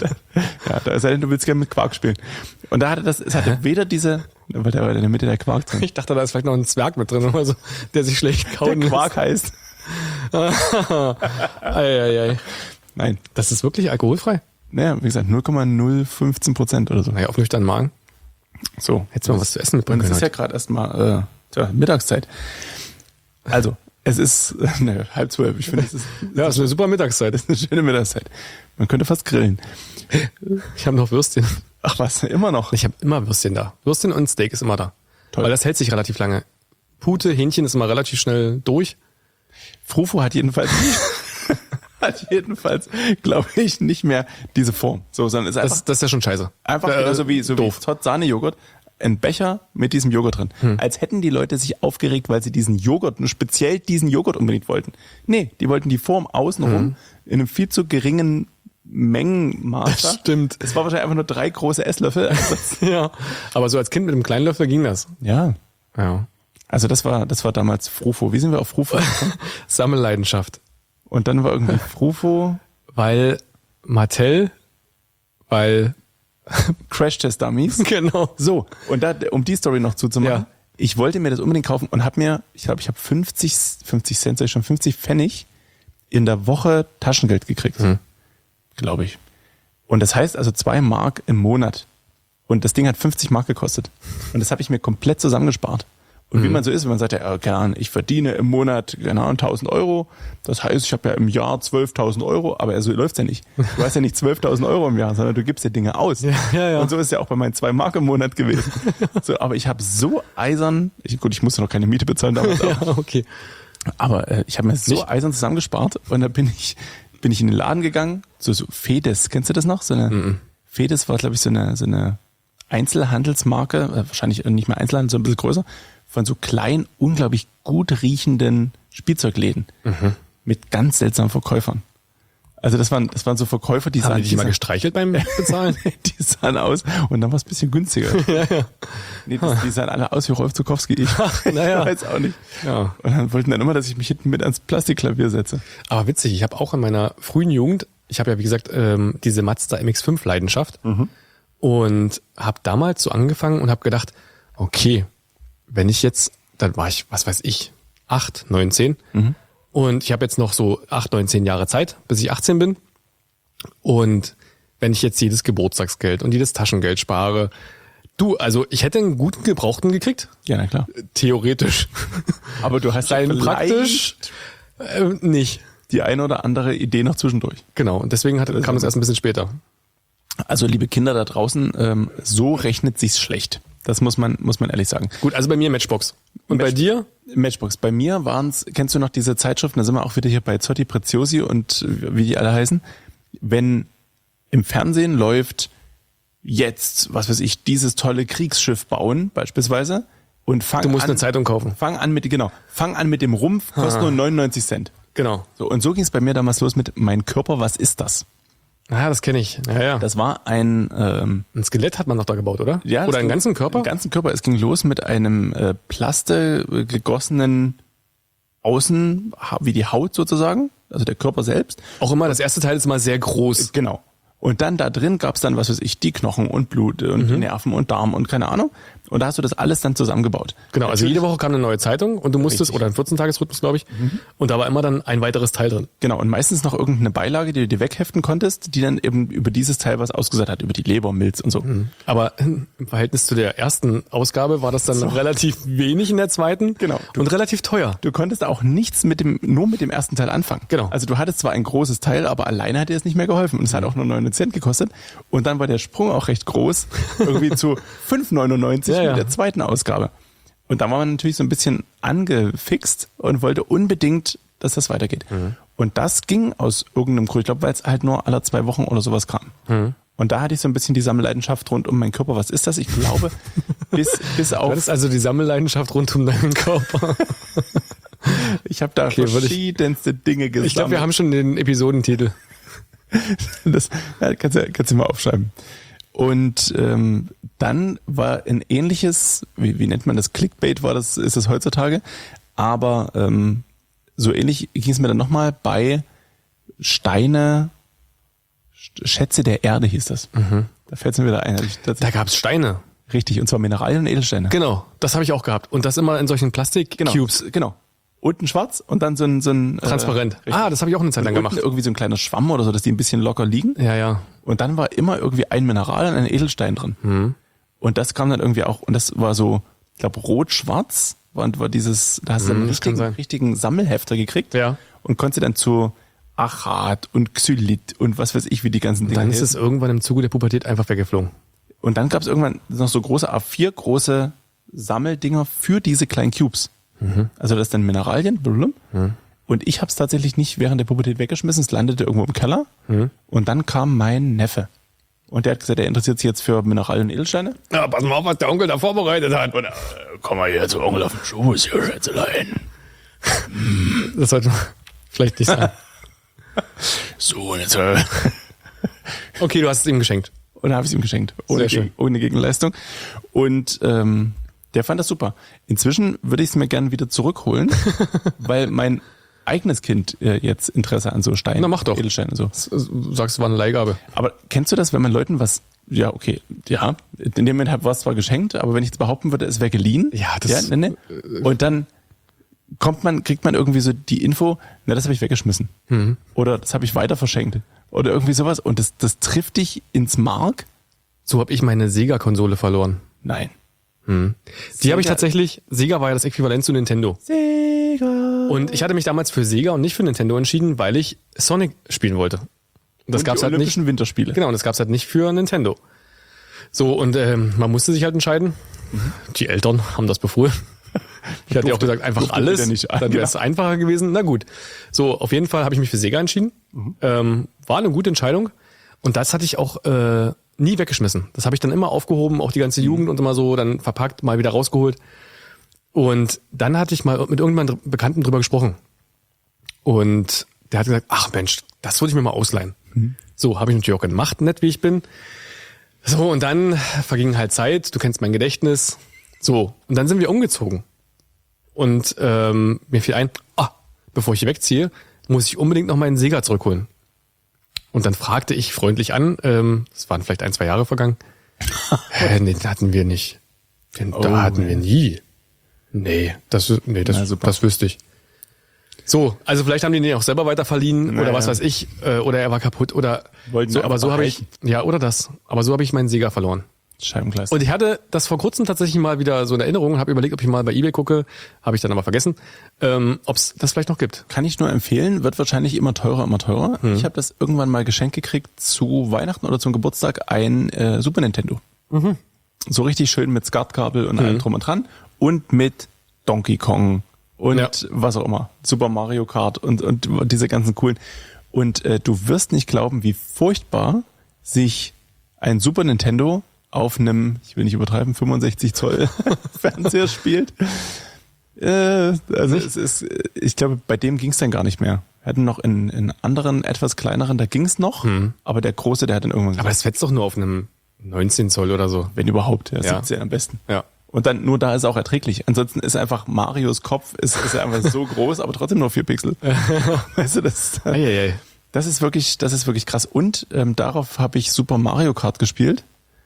ja, da sei denn, du willst gerne mit Quark spielen. Und da hatte das, es hatte weder diese, weil da war in der Mitte der Quark drin. Ich dachte, da ist vielleicht noch ein Zwerg mit drin, oder so, der sich schlecht Der kauen Quark heißt. Eieiei. Nein. Das ist wirklich alkoholfrei? Naja, wie gesagt, null Komma null fünfzehn Prozent oder so. Naja, auf nüchternen Magen. So. Hättest du mal was zu essen mitbringen Und es können ist ja heute. gerade erstmal äh, tja, Mittagszeit. Also, es ist äh, ne, halb zwölf. Ich finde, es ist, Ja, ist eine super Mittagszeit. eine schöne Mittagszeit. Man könnte fast grillen. Ich habe noch Würstchen. Ach was, immer noch. Ich habe immer Würstchen da. Würstchen und Steak ist immer da. Toll. Weil das hält sich relativ lange. Pute, Hähnchen ist immer relativ schnell durch. Frufo hat jedenfalls hat jedenfalls, glaube ich, nicht mehr diese Form. So, sondern ist einfach, Das, das ist ja schon scheiße. einfach Äh, so wie so doof. wie Zott Sahnejoghurt. ein Becher mit diesem Joghurt drin. Hm. Als hätten die Leute sich aufgeregt, weil sie diesen Joghurt, speziell diesen Joghurt unbedingt wollten. Nee, die wollten die Form außenrum hm. in einem viel zu geringen Mengenmaß. Das stimmt. Es war wahrscheinlich einfach nur drei große Esslöffel. Ja, aber so als Kind mit einem kleinen Löffel ging das. Ja. Ja. Also das war, das war damals Frufo. Wie sind wir auf Frufo gekommen? Sammelleidenschaft. Und dann war irgendwie Frufo. Weil Mattel, weil Crash-Test-Dummies. Genau. So, und da, um die Story noch zuzumachen, Ja. ich wollte mir das unbedingt kaufen und habe mir, ich glaube, ich habe fünfzig, fünfzig Cent, sag ich schon, fünfzig Pfennig in der Woche Taschengeld gekriegt. Hm. Glaube ich. Und das heißt also zwei Mark im Monat. Und das Ding hat fünfzig Mark gekostet. Und das habe ich mir komplett zusammengespart. Und mhm. wie man so ist, wenn man sagt, ja, keine Ahnung, ich verdiene im Monat, keine Ahnung, tausend Euro. Das heißt, ich habe ja im Jahr zwölftausend Euro. Aber so läuft's ja nicht. Du hast ja nicht zwölftausend Euro im Jahr, sondern du gibst dir Dinge aus. Ja, ja, ja. Und so ist es ja auch bei meinen zwei Mark im Monat gewesen. So, aber ich habe so eisern, ich, gut, ich musste noch keine Miete bezahlen damals auch. Ja, okay. Aber äh, ich habe mir so Nicht? eisern zusammengespart und dann bin ich, bin ich in den Laden gegangen, so, so Fedes, kennst du das noch? So eine, Mhm. Fedes war, glaube ich, so eine, so eine Einzelhandelsmarke, äh, wahrscheinlich nicht mehr Einzelhandel, sondern ein bisschen größer, von so kleinen, unglaublich gut riechenden Spielzeugläden Mhm. mit ganz seltsamen Verkäufern. Also das waren, das waren so Verkäufer, die Haben sahen, die dich mal sahen- gestreichelt beim Bezahlen? die sahen aus und dann war es ein bisschen günstiger. Ja, ja. Nee, das, die sahen alle aus wie Rolf Zukowski. Ich, naja. ich weiß auch nicht. Ja. Und dann wollten dann immer, dass ich mich hinten mit ans Plastikklavier setze. Aber witzig, ich habe auch in meiner frühen Jugend, ich habe ja wie gesagt ähm, diese Mazda M X fünf Leidenschaft und habe damals so angefangen und habe gedacht, okay, wenn ich jetzt, dann war ich, was weiß ich, acht, neun, zehn und ich habe jetzt noch so acht, neun, zehn Jahre Zeit, bis ich achtzehn bin und wenn ich jetzt jedes Geburtstagsgeld und jedes Taschengeld spare, du, also ich hätte einen guten Gebrauchten gekriegt, Ja, na klar. theoretisch, Aber du hast rein ja praktisch äh, nicht. die eine oder andere Idee noch zwischendurch. Genau, und deswegen hat, kam es erst ein bisschen später. Also liebe Kinder da draußen, ähm, so rechnet sich's schlecht. Das muss man, muss man ehrlich sagen. Gut, also bei mir Matchbox. Und bei Match- dir? Matchbox. Bei mir waren's, kennst du noch diese Zeitschriften, da sind wir auch wieder hier bei Zotti Preziosi und wie die alle heißen. Wenn im Fernsehen läuft jetzt, was weiß ich, dieses tolle Kriegsschiff bauen, beispielsweise, und fang Du musst an, eine Zeitung kaufen. fang an mit, genau, fang an mit dem Rumpf, kostet nur neunundneunzig Cent. Genau. So, und so ging's bei mir damals los mit Mein Körper, was ist das? Ah, das kenne ich. Ja, ja. Das war ein, ähm, Ein Skelett hat man noch da gebaut, oder? ja, Oder das einen ging- ganzen Körper? Den ganzen Körper. Es ging los mit einem äh, Plaste äh, gegossenen Außen, ha- wie die Haut sozusagen, also der Körper selbst. Auch immer, das erste Teil ist immer sehr groß. Genau. Und dann da drin gab's dann, was weiß ich, die Knochen und Blut und Mhm. Nerven und Darm und keine Ahnung. Und da hast du das alles dann zusammengebaut. Genau, also jede Woche kam eine neue Zeitung und du musstest, Richtig. oder ein vierzehn-Tages-Rhythmus, glaube ich, und da war immer dann ein weiteres Teil drin. Genau, und meistens noch irgendeine Beilage, die du dir wegheften konntest, die dann eben über dieses Teil was ausgesagt hat, über die Leber, Milz und so. Aber im Verhältnis zu der ersten Ausgabe war das dann relativ wenig in der zweiten Genau. und relativ teuer. Du konntest auch nichts mit dem, nur mit dem ersten Teil anfangen. Genau. Also du hattest zwar ein großes Teil, aber alleine hat dir es nicht mehr geholfen. Und es hat auch nur neun Cent gekostet. Und dann war der Sprung auch recht groß, irgendwie zu fünf neunundneunzig Ja, ja. mit der zweiten Ausgabe. Und da war man natürlich so ein bisschen angefixt und wollte unbedingt, dass das weitergeht. Und das ging aus irgendeinem Grund, ich glaube, weil es halt nur alle zwei Wochen oder sowas kam. Und da hatte ich so ein bisschen die Sammelleidenschaft rund um meinen Körper. Was ist das? Ich glaube, bis, bis Du auf... hattest also die Sammelleidenschaft rund um deinen Körper. Ich habe da Okay, würde ich- verschiedenste Dinge gesammelt. Ich glaube, wir haben schon den Episodentitel. Das ja, kannst du kannst du mal aufschreiben. Und ähm, dann war ein ähnliches, wie, wie nennt man das, Clickbait war das, ist das heutzutage, aber ähm, so ähnlich ging es mir dann nochmal bei Steine, Sch- Schätze der Erde hieß das. Da fällt es mir wieder ein. hab ich Da tatsächlich- gab's Steine. Richtig, und zwar Mineralien und Edelsteine. Genau, das habe ich auch gehabt. Und das immer in solchen Plastik-Cubes. Genau. genau. Unten schwarz und dann so ein... So ein Transparent. Äh, ah, das habe ich auch eine Zeit lang und unten gemacht. irgendwie so ein kleiner Schwamm oder so, dass die ein bisschen locker liegen. Ja, ja. Und dann war immer irgendwie ein Mineral und ein Edelstein drin. Mhm. Und das kam dann irgendwie auch, und das war so, ich glaube, rot-schwarz war, und war dieses, da hast du Mhm, einen das kann richtigen, sein. richtigen Sammelhefter gekriegt. Ja. Und konntest dann zu Achat und Xylit und was weiß ich, wie die ganzen Dinge Dann ist heißen. es irgendwann im Zuge der Pubertät einfach weggeflogen. Und dann gab es irgendwann noch so große A vier große Sammeldinger für diese kleinen Cubes. Mhm. Also das ist dann Mineralien. blum. Und ich habe es tatsächlich nicht während der Pubertät weggeschmissen. Es landete irgendwo im Keller. Mhm. Und dann kam mein Neffe. Und der hat gesagt, er interessiert sich jetzt für Mineralien und Edelsteine. Ja, pass mal auf, was der Onkel da vorbereitet hat. Und äh, komm mal hier zu Onkel auf den Schoß, hier Schätzelein. Das sollte man vielleicht nicht sagen. So, und jetzt... Äh, Okay, du hast es ihm geschenkt. Und habe ich es ihm geschenkt. Ohne, Sehr schön. Gegen, ohne Gegenleistung. Und ähm, der fand das super. Inzwischen würde ich es mir gerne wieder zurückholen, weil mein eigenes Kind äh, jetzt Interesse an so Steinen, Na, mach doch. Edelsteinen und so. Du sagst, es war eine Leihgabe. Aber kennst du das, wenn man Leuten was, ja, okay, ja, in dem Moment war es zwar geschenkt, aber wenn ich jetzt behaupten würde, es wäre geliehen. Ja, das- Ja, ne, ne? Und dann kommt man, kriegt man irgendwie so die Info, na, das habe ich weggeschmissen. Mhm. Oder das habe ich weiter verschenkt. Oder irgendwie sowas. Und das, das trifft dich ins Mark? So habe ich meine Sega-Konsole verloren. Nein. Die habe ich tatsächlich, Sega war ja das Äquivalent zu Nintendo. Sega. Und ich hatte mich damals für Sega und nicht für Nintendo entschieden, weil ich Sonic spielen wollte. Und das Und gab's die halt nicht. Olympischen Winterspiele. Genau, und das gab's halt nicht für Nintendo. So, und ähm, man musste sich halt entscheiden. Die Eltern haben das befohlen. Ich hatte ja auch gesagt, einfach durfte alles, wieder nicht. dann wäre es Ja. einfacher gewesen. Na gut. So, auf jeden Fall habe ich mich für Sega entschieden. Ähm, war eine gute Entscheidung. Und das hatte ich auch äh, nie weggeschmissen. Das habe ich dann immer aufgehoben, auch die ganze Jugend und immer so dann verpackt, mal wieder rausgeholt. Und dann hatte ich mal mit irgendeinem Bekannten drüber gesprochen. Und der hat gesagt, ach Mensch, das würde ich mir mal ausleihen. So, habe ich natürlich auch gemacht, nett wie ich bin. So, und dann verging halt Zeit, du kennst mein Gedächtnis. So, und dann sind wir umgezogen. Und ähm, mir fiel ein, ah, bevor ich hier wegziehe, muss ich unbedingt noch meinen Sega zurückholen. Und dann fragte ich freundlich an, ähm, es waren vielleicht ein, zwei Jahre vergangen. Hä, nee, den hatten wir nicht. Den, Oh, da hatten wir nie. Nee, das, nee, Na, das, super. das wüsste ich. So, also vielleicht haben die den auch selber weiterverliehen Na, oder was ja. weiß ich, äh, oder er war kaputt oder Wollten so, wir aber einfach so habe ich, ja, oder das. Aber so habe ich meinen Sega verloren. Scheibenkleister. Und ich hatte das vor kurzem tatsächlich mal wieder so in Erinnerung und habe überlegt, ob ich mal bei eBay gucke, habe ich dann aber vergessen, ähm, ob es das vielleicht noch gibt. Kann ich nur empfehlen, wird wahrscheinlich immer teurer, immer teurer. Mhm. Ich habe das irgendwann mal geschenkt gekriegt zu Weihnachten oder zum Geburtstag, ein äh, Super Nintendo. Mhm. So richtig schön mit Skatkabel und allem drum und dran. Und mit Donkey Kong und Ja. was auch immer. Super Mario Kart und, und diese ganzen coolen. Und äh, du wirst nicht glauben, wie furchtbar sich ein Super Nintendo auf einem, ich will nicht übertreiben, fünfundsechzig Zoll Fernseher spielt. Äh, also es ist, ich glaube, bei dem ging es dann gar nicht mehr. Wir hatten noch in, in anderen, etwas kleineren, da ging es noch, aber der Große, der hat dann irgendwann Aber gesagt, das fetzt doch nur auf einem neunzehn Zoll oder so. wenn überhaupt, ja, Ja. siebzehn am besten. Ja. Und dann nur da ist er auch erträglich. Ansonsten ist einfach Marios Kopf, ist, ist er einfach so groß, aber trotzdem nur vier Pixel. Weißt du, das, Eieiei. das ist wirklich, das ist wirklich krass. Und ähm, darauf habe ich Super Mario Kart gespielt.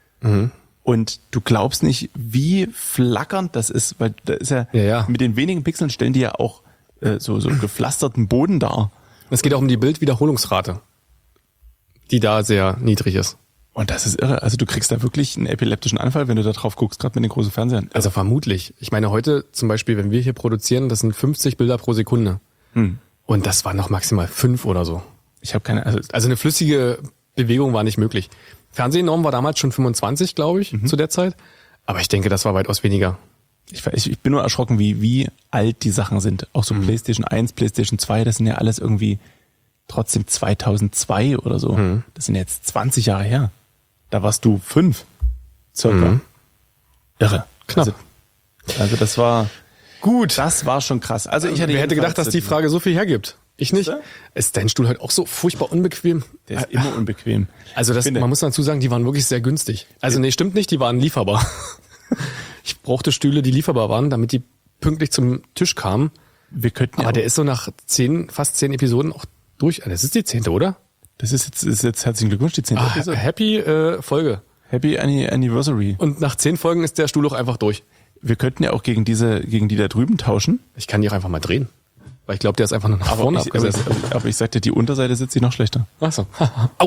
Und du glaubst nicht, wie flackernd das ist, weil da ist ja, Ja, ja. mit den wenigen Pixeln stellen die ja auch äh, so, so gepflasterten Boden dar. Es geht auch um die Bildwiederholungsrate, die da sehr niedrig ist. Und das ist irre. Also du kriegst da wirklich einen epileptischen Anfall, wenn du da drauf guckst, gerade mit den großen Fernsehern. Also vermutlich. Ich meine, heute zum Beispiel, wenn wir hier produzieren, das sind fünfzig Bilder pro Sekunde. Hm. Und das war noch maximal fünf oder so. Ich habe keine, also Also eine flüssige Bewegung war nicht möglich. Fernsehnorm war damals schon fünfundzwanzig, glaube ich, zu der Zeit. Aber ich denke, das war weitaus weniger. ich, ich, ich bin nur erschrocken, wie, wie alt die Sachen sind. Auch so PlayStation eins, PlayStation zwei, das sind ja alles irgendwie trotzdem zweitausendzwei oder so. Das sind jetzt zwanzig Jahre her. Da warst du fünf, circa. Irre. Knapp. Also, also das war, Gut. das war schon krass. Also ich hatte Wer hätte gedacht, dass die jedenfalls- Frage so viel hergibt? Ich nicht. du? Ist dein Stuhl halt auch so furchtbar unbequem? Der ist immer unbequem. Also das, Finde. man muss dazu sagen, die waren wirklich sehr günstig. Also nee, stimmt nicht, die waren lieferbar. Ich brauchte Stühle, die lieferbar waren, damit die pünktlich zum Tisch kamen. Wir könnten ja Aber auch, der ist so nach zehn, fast zehn Episoden auch durch. Das ist die zehnte, oder? das ist jetzt, ist jetzt herzlichen Glückwunsch, die zehnte Ah, Episode. happy äh, Folge. Happy Anni- Anniversary. Und nach zehn Folgen ist der Stuhl auch einfach durch. Wir könnten ja auch gegen diese, gegen die da drüben tauschen. Ich kann die auch einfach mal drehen. Weil ich glaube, der ist einfach nur nach vorne ich, aber, ich, abgesessen. aber ich sagte, die Unterseite sitzt sich noch schlechter. Ach so. Au.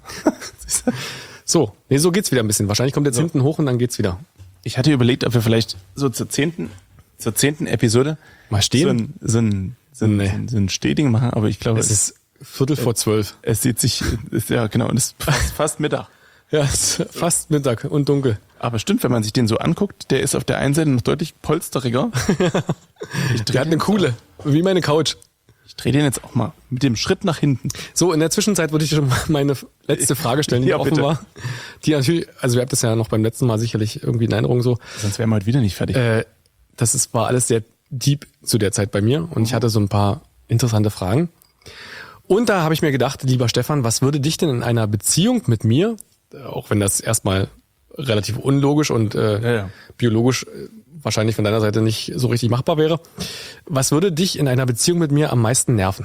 So, nee, so geht's wieder ein bisschen. Wahrscheinlich kommt jetzt hinten hoch und dann geht's wieder. Ich hatte überlegt, ob wir vielleicht so zur zehnten, zur zehnten Episode Mal stehen? so ein, so ein, so ein, Nee. so ein, so ein Steding machen, aber ich glaube, Es es, ist Viertel vor zwölf. es sieht sich, ist, ja genau, und es ist fast, fast Mittag. Ja, es ist fast Mittag und dunkel. Aber stimmt, wenn man sich den so anguckt, der ist auf der einen Seite noch deutlich polsteriger. Ich Der hat eine coole, wie meine Couch. Ich drehe den jetzt auch mal mit dem Schritt nach hinten. So, in der Zwischenzeit würde ich schon mal meine letzte Frage stellen, die Ja, offen bitte. war. Die natürlich, also ihr habt das ja noch beim letzten Mal sicherlich irgendwie in Erinnerung so. Sonst wären wir heute wieder nicht fertig. Äh, das ist, war alles sehr deep zu der Zeit bei mir und ich hatte so ein paar interessante Fragen. Und da habe ich mir gedacht, lieber Stefan, was würde dich denn in einer Beziehung mit mir, auch wenn das erstmal relativ unlogisch und äh, Ja, ja. biologisch äh, wahrscheinlich von deiner Seite nicht so richtig machbar wäre, was würde dich in einer Beziehung mit mir am meisten nerven?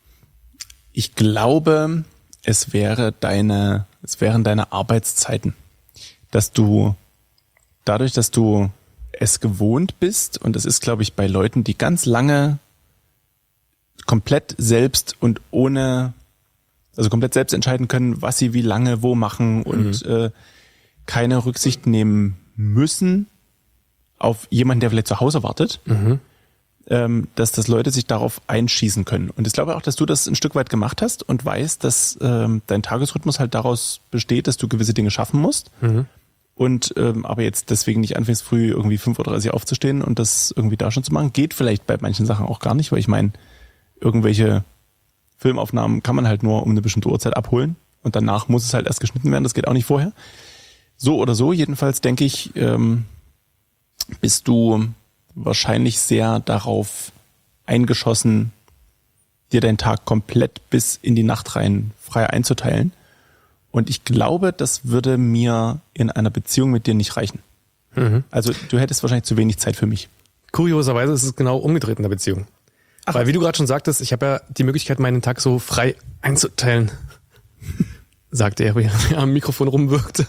Ich glaube, es wäre deine, es wären deine Arbeitszeiten. Dass du, dadurch, dass du es gewohnt bist, und das ist, glaube ich, bei Leuten, die ganz lange komplett selbst und ohne, also komplett selbst entscheiden können, was sie wie lange wo machen und mhm. äh, keine Rücksicht nehmen müssen auf jemanden, der vielleicht zu Hause wartet, mhm. ähm, dass das Leute sich darauf einschießen können. Und ich glaube auch, dass du das ein Stück weit gemacht hast und weißt, dass ähm, dein Tagesrhythmus halt daraus besteht, dass du gewisse Dinge schaffen musst. Mhm. Und ähm, aber jetzt deswegen nicht anfängst, früh irgendwie fünf Uhr dreißig aufzustehen und das irgendwie da schon zu machen. Geht vielleicht bei manchen Sachen auch gar nicht, weil ich meine, irgendwelche Filmaufnahmen kann man halt nur um eine bestimmte Uhrzeit abholen und danach muss es halt erst geschnitten werden. Das geht auch nicht vorher. So oder so, jedenfalls denke ich, ähm, bist du wahrscheinlich sehr darauf eingeschossen, dir deinen Tag komplett bis in die Nacht rein frei einzuteilen. Und ich glaube, das würde mir in einer Beziehung mit dir nicht reichen. Mhm. Also du hättest wahrscheinlich zu wenig Zeit für mich. Kurioserweise ist es genau umgedreht in der Beziehung. Ach. Weil wie du gerade schon sagtest, ich habe ja die Möglichkeit, meinen Tag so frei einzuteilen, sagte er, wie er am Mikrofon rumwirkte.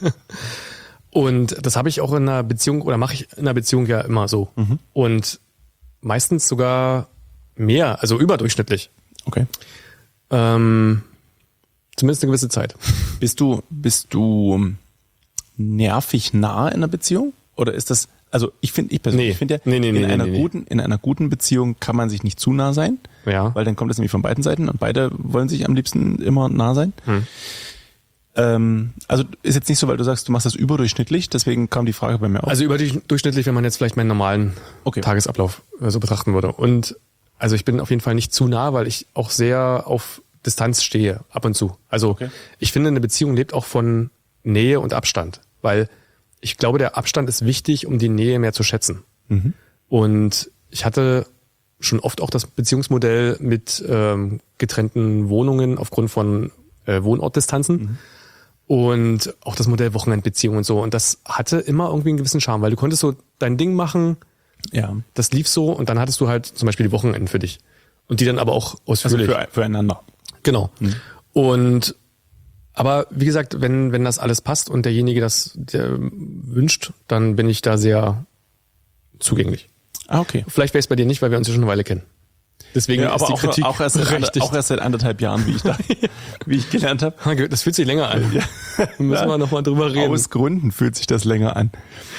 Und das habe ich auch in einer Beziehung, oder mache ich in einer Beziehung ja immer so. Mhm. Und meistens sogar mehr, also überdurchschnittlich. Okay. Ähm, zumindest eine gewisse Zeit. Bist du, bist du nervig nah in einer Beziehung? Oder ist das, also ich finde, ich persönlich Nee. finde ja, Nee, nee, in nee, einer nee, nee. guten, in einer guten Beziehung kann man sich nicht zu nah sein. Ja. Weil dann kommt es nämlich von beiden Seiten und beide wollen sich am liebsten immer nah sein. Hm. Ähm, also ist jetzt nicht so, weil du sagst, du machst das überdurchschnittlich, deswegen kam die Frage bei mir auf. Also überdurchschnittlich, wenn man jetzt vielleicht meinen normalen Okay. Tagesablauf äh, so betrachten würde. Und also ich bin auf jeden Fall nicht zu nah, weil ich auch sehr auf Distanz stehe, ab und zu. Also Okay. ich finde, eine Beziehung lebt auch von Nähe und Abstand, weil ich glaube, der Abstand ist wichtig, um die Nähe mehr zu schätzen. Mhm. Und ich hatte schon oft auch das Beziehungsmodell mit ähm, getrennten Wohnungen aufgrund von äh, Wohnortdistanzen. Mhm. Und auch das Modell Wochenendbeziehung und so. Und das hatte immer irgendwie einen gewissen Charme, weil du konntest so dein Ding machen, Ja. das lief so und dann hattest du halt zum Beispiel die Wochenenden für dich. Und die dann aber auch Also ausführlich. für, füreinander. Genau. Mhm. Und aber wie gesagt, wenn, wenn das alles passt und derjenige das der wünscht, dann bin ich da sehr zugänglich. Ah, okay. Vielleicht wäre es bei dir nicht, weil wir uns ja schon eine Weile kennen. Deswegen Ja, ist aber die auch, Kritik auch, erst seit, berechtigt. auch erst seit anderthalb Jahren, wie ich da, wie ich gelernt habe. Das fühlt sich länger an. Ja. Müssen wir nochmal drüber reden. Aus Gründen fühlt sich das länger an.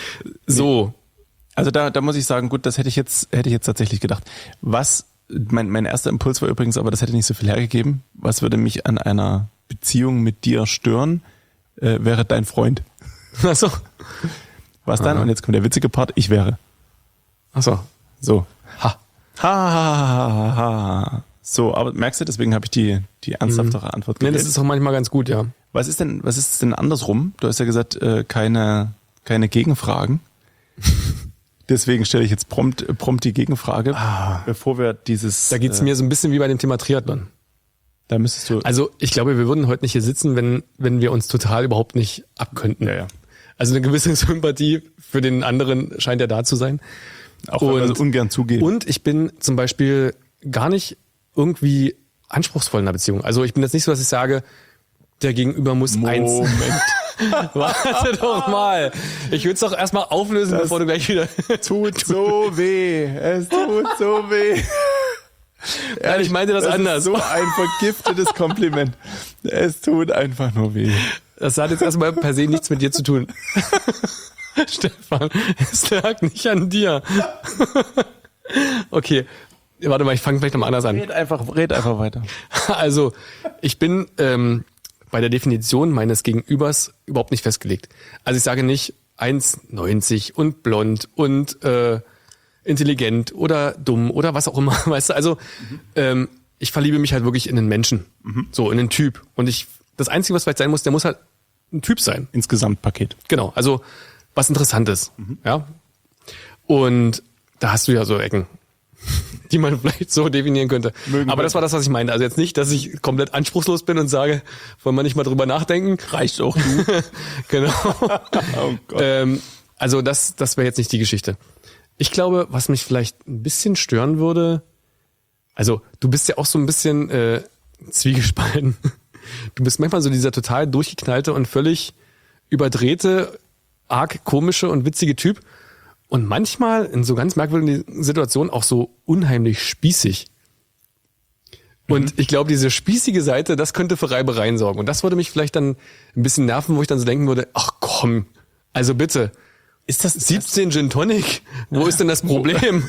So. Also da, da muss ich sagen, gut, das hätte ich jetzt, hätte ich jetzt tatsächlich gedacht. Was, mein, mein erster Impuls war übrigens, aber das hätte nicht so viel hergegeben. Was würde mich an einer Beziehung mit dir stören, äh, wäre dein Freund. Ach so. Was dann? Aha. Und jetzt kommt der witzige Part, ich wäre. Ach so. So. Ha. Ha, ha, ha, ha. So, aber merkst du, deswegen habe ich die, die ernsthaftere Antwort Nee, gewählt. das ist auch manchmal ganz gut, ja. Was ist denn, was ist denn andersrum? Du hast ja gesagt, äh, keine, keine Gegenfragen. Deswegen stelle ich jetzt prompt, prompt die Gegenfrage, Ah. bevor wir dieses. Da geht's äh, mir so ein bisschen wie bei dem Thema Triathlon. Da müsstest du. Also ich glaube, wir würden heute nicht hier sitzen, wenn, wenn wir uns total überhaupt nicht abkönnten. Ja, ja. Also eine gewisse Sympathie für den anderen scheint ja da zu sein. Auch wenn wir und- das ungern zugeben. Und ich bin zum Beispiel gar nicht irgendwie anspruchsvoll in einer Beziehung. Also ich bin jetzt nicht so, dass ich sage, der Gegenüber muss eins. Moment. Warte doch mal. Ich würde es doch erstmal auflösen, Das- bevor du gleich wieder... Tut so weh. Es tut so weh. Nein, ich meinte das, das anders. Ist so ein vergiftetes Kompliment. Es tut einfach nur weh. Das hat jetzt erstmal per se nichts mit dir zu tun. Stefan, es lag nicht an dir. Okay, warte mal, ich fange vielleicht nochmal anders an. Red einfach, red einfach weiter. Also, ich bin ähm, bei der Definition meines Gegenübers überhaupt nicht festgelegt. Also ich sage nicht eins neunzig und blond und äh, intelligent oder dumm oder was auch immer. Weißt du, also mhm. ähm, ich verliebe mich halt wirklich in den Menschen. Mhm. So, in den Typ. Und ich, das Einzige, was vielleicht sein muss, der muss halt ein Typ sein. Insgesamt Paket. Genau, also was Interessantes. Mhm. Ja. Und da hast du ja so Ecken, die man vielleicht so definieren könnte. Mögen Aber das war das, was ich meinte. Also jetzt nicht, dass ich komplett anspruchslos bin und sage, wollen wir nicht mal drüber nachdenken. Reicht auch du. Genau. Oh Gott. Ähm, also das, das wäre jetzt nicht die Geschichte. Ich glaube, was mich vielleicht ein bisschen stören würde, also du bist ja auch so ein bisschen äh, zwiegespalten. Du bist manchmal so dieser total durchgeknallte und völlig überdrehte, arg komische und witzige Typ. Und manchmal in so ganz merkwürdigen Situationen auch so unheimlich spießig. Und mhm. ich glaube, diese spießige Seite, das könnte für Reibereien sorgen. Und das würde mich vielleicht dann ein bisschen nerven, wo ich dann so denken würde, ach komm, also bitte, ist das siebzehn Gin Tonic? Wo ist denn das Problem?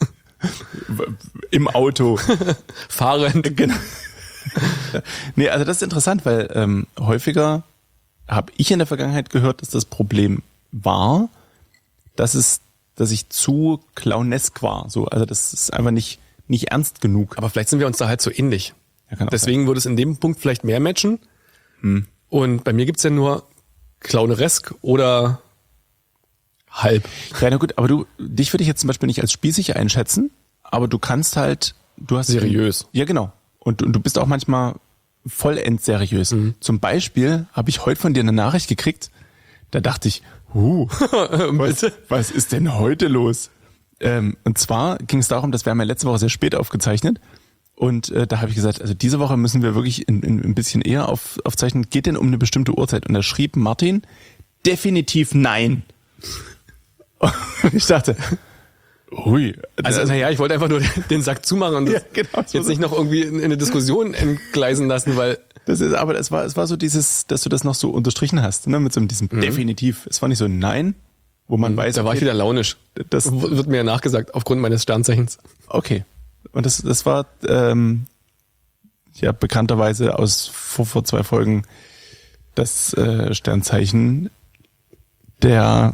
Im Auto. Fahrend. Genau. Nee, also das ist interessant, weil ähm, häufiger habe ich in der Vergangenheit gehört, dass das Problem war, dass es, dass ich zu clownesk war. So, also das ist einfach nicht nicht ernst genug. Aber vielleicht sind wir uns da halt so ähnlich. Ja, deswegen sein. Würde es in dem Punkt vielleicht mehr matchen. Hm. Und bei mir gibt's ja nur clowneresk oder halb. Ja, na gut, aber du, dich würde ich jetzt zum Beispiel nicht als spießig einschätzen, aber du kannst halt, du hast seriös. Ja, genau. Und, und du bist auch manchmal vollends seriös. Mhm. Zum Beispiel habe ich heute von dir eine Nachricht gekriegt, da dachte ich, huh, was, was ist denn heute los? Ähm, und zwar ging es darum, dass wir haben ja letzte Woche sehr spät aufgezeichnet und äh, da habe ich gesagt, also diese Woche müssen wir wirklich in, in, ein bisschen eher auf, aufzeichnen. Geht denn um eine bestimmte Uhrzeit? Und da schrieb Martin, definitiv nein. Und ich dachte, hui. Also naja, ich wollte einfach nur den Sack zumachen und ja, genau, jetzt nicht noch irgendwie in eine Diskussion entgleisen lassen, weil das ist, aber es war, es war so dieses, dass du das noch so unterstrichen hast, ne, mit so diesem mhm. definitiv. Es war nicht so ein Nein, wo man mhm, weiß. Da okay, war ich wieder launisch. Das wird mir ja nachgesagt aufgrund meines Sternzeichens. Okay. Und das, das war ähm, ja bekannterweise aus vor, vor zwei Folgen das äh, Sternzeichen der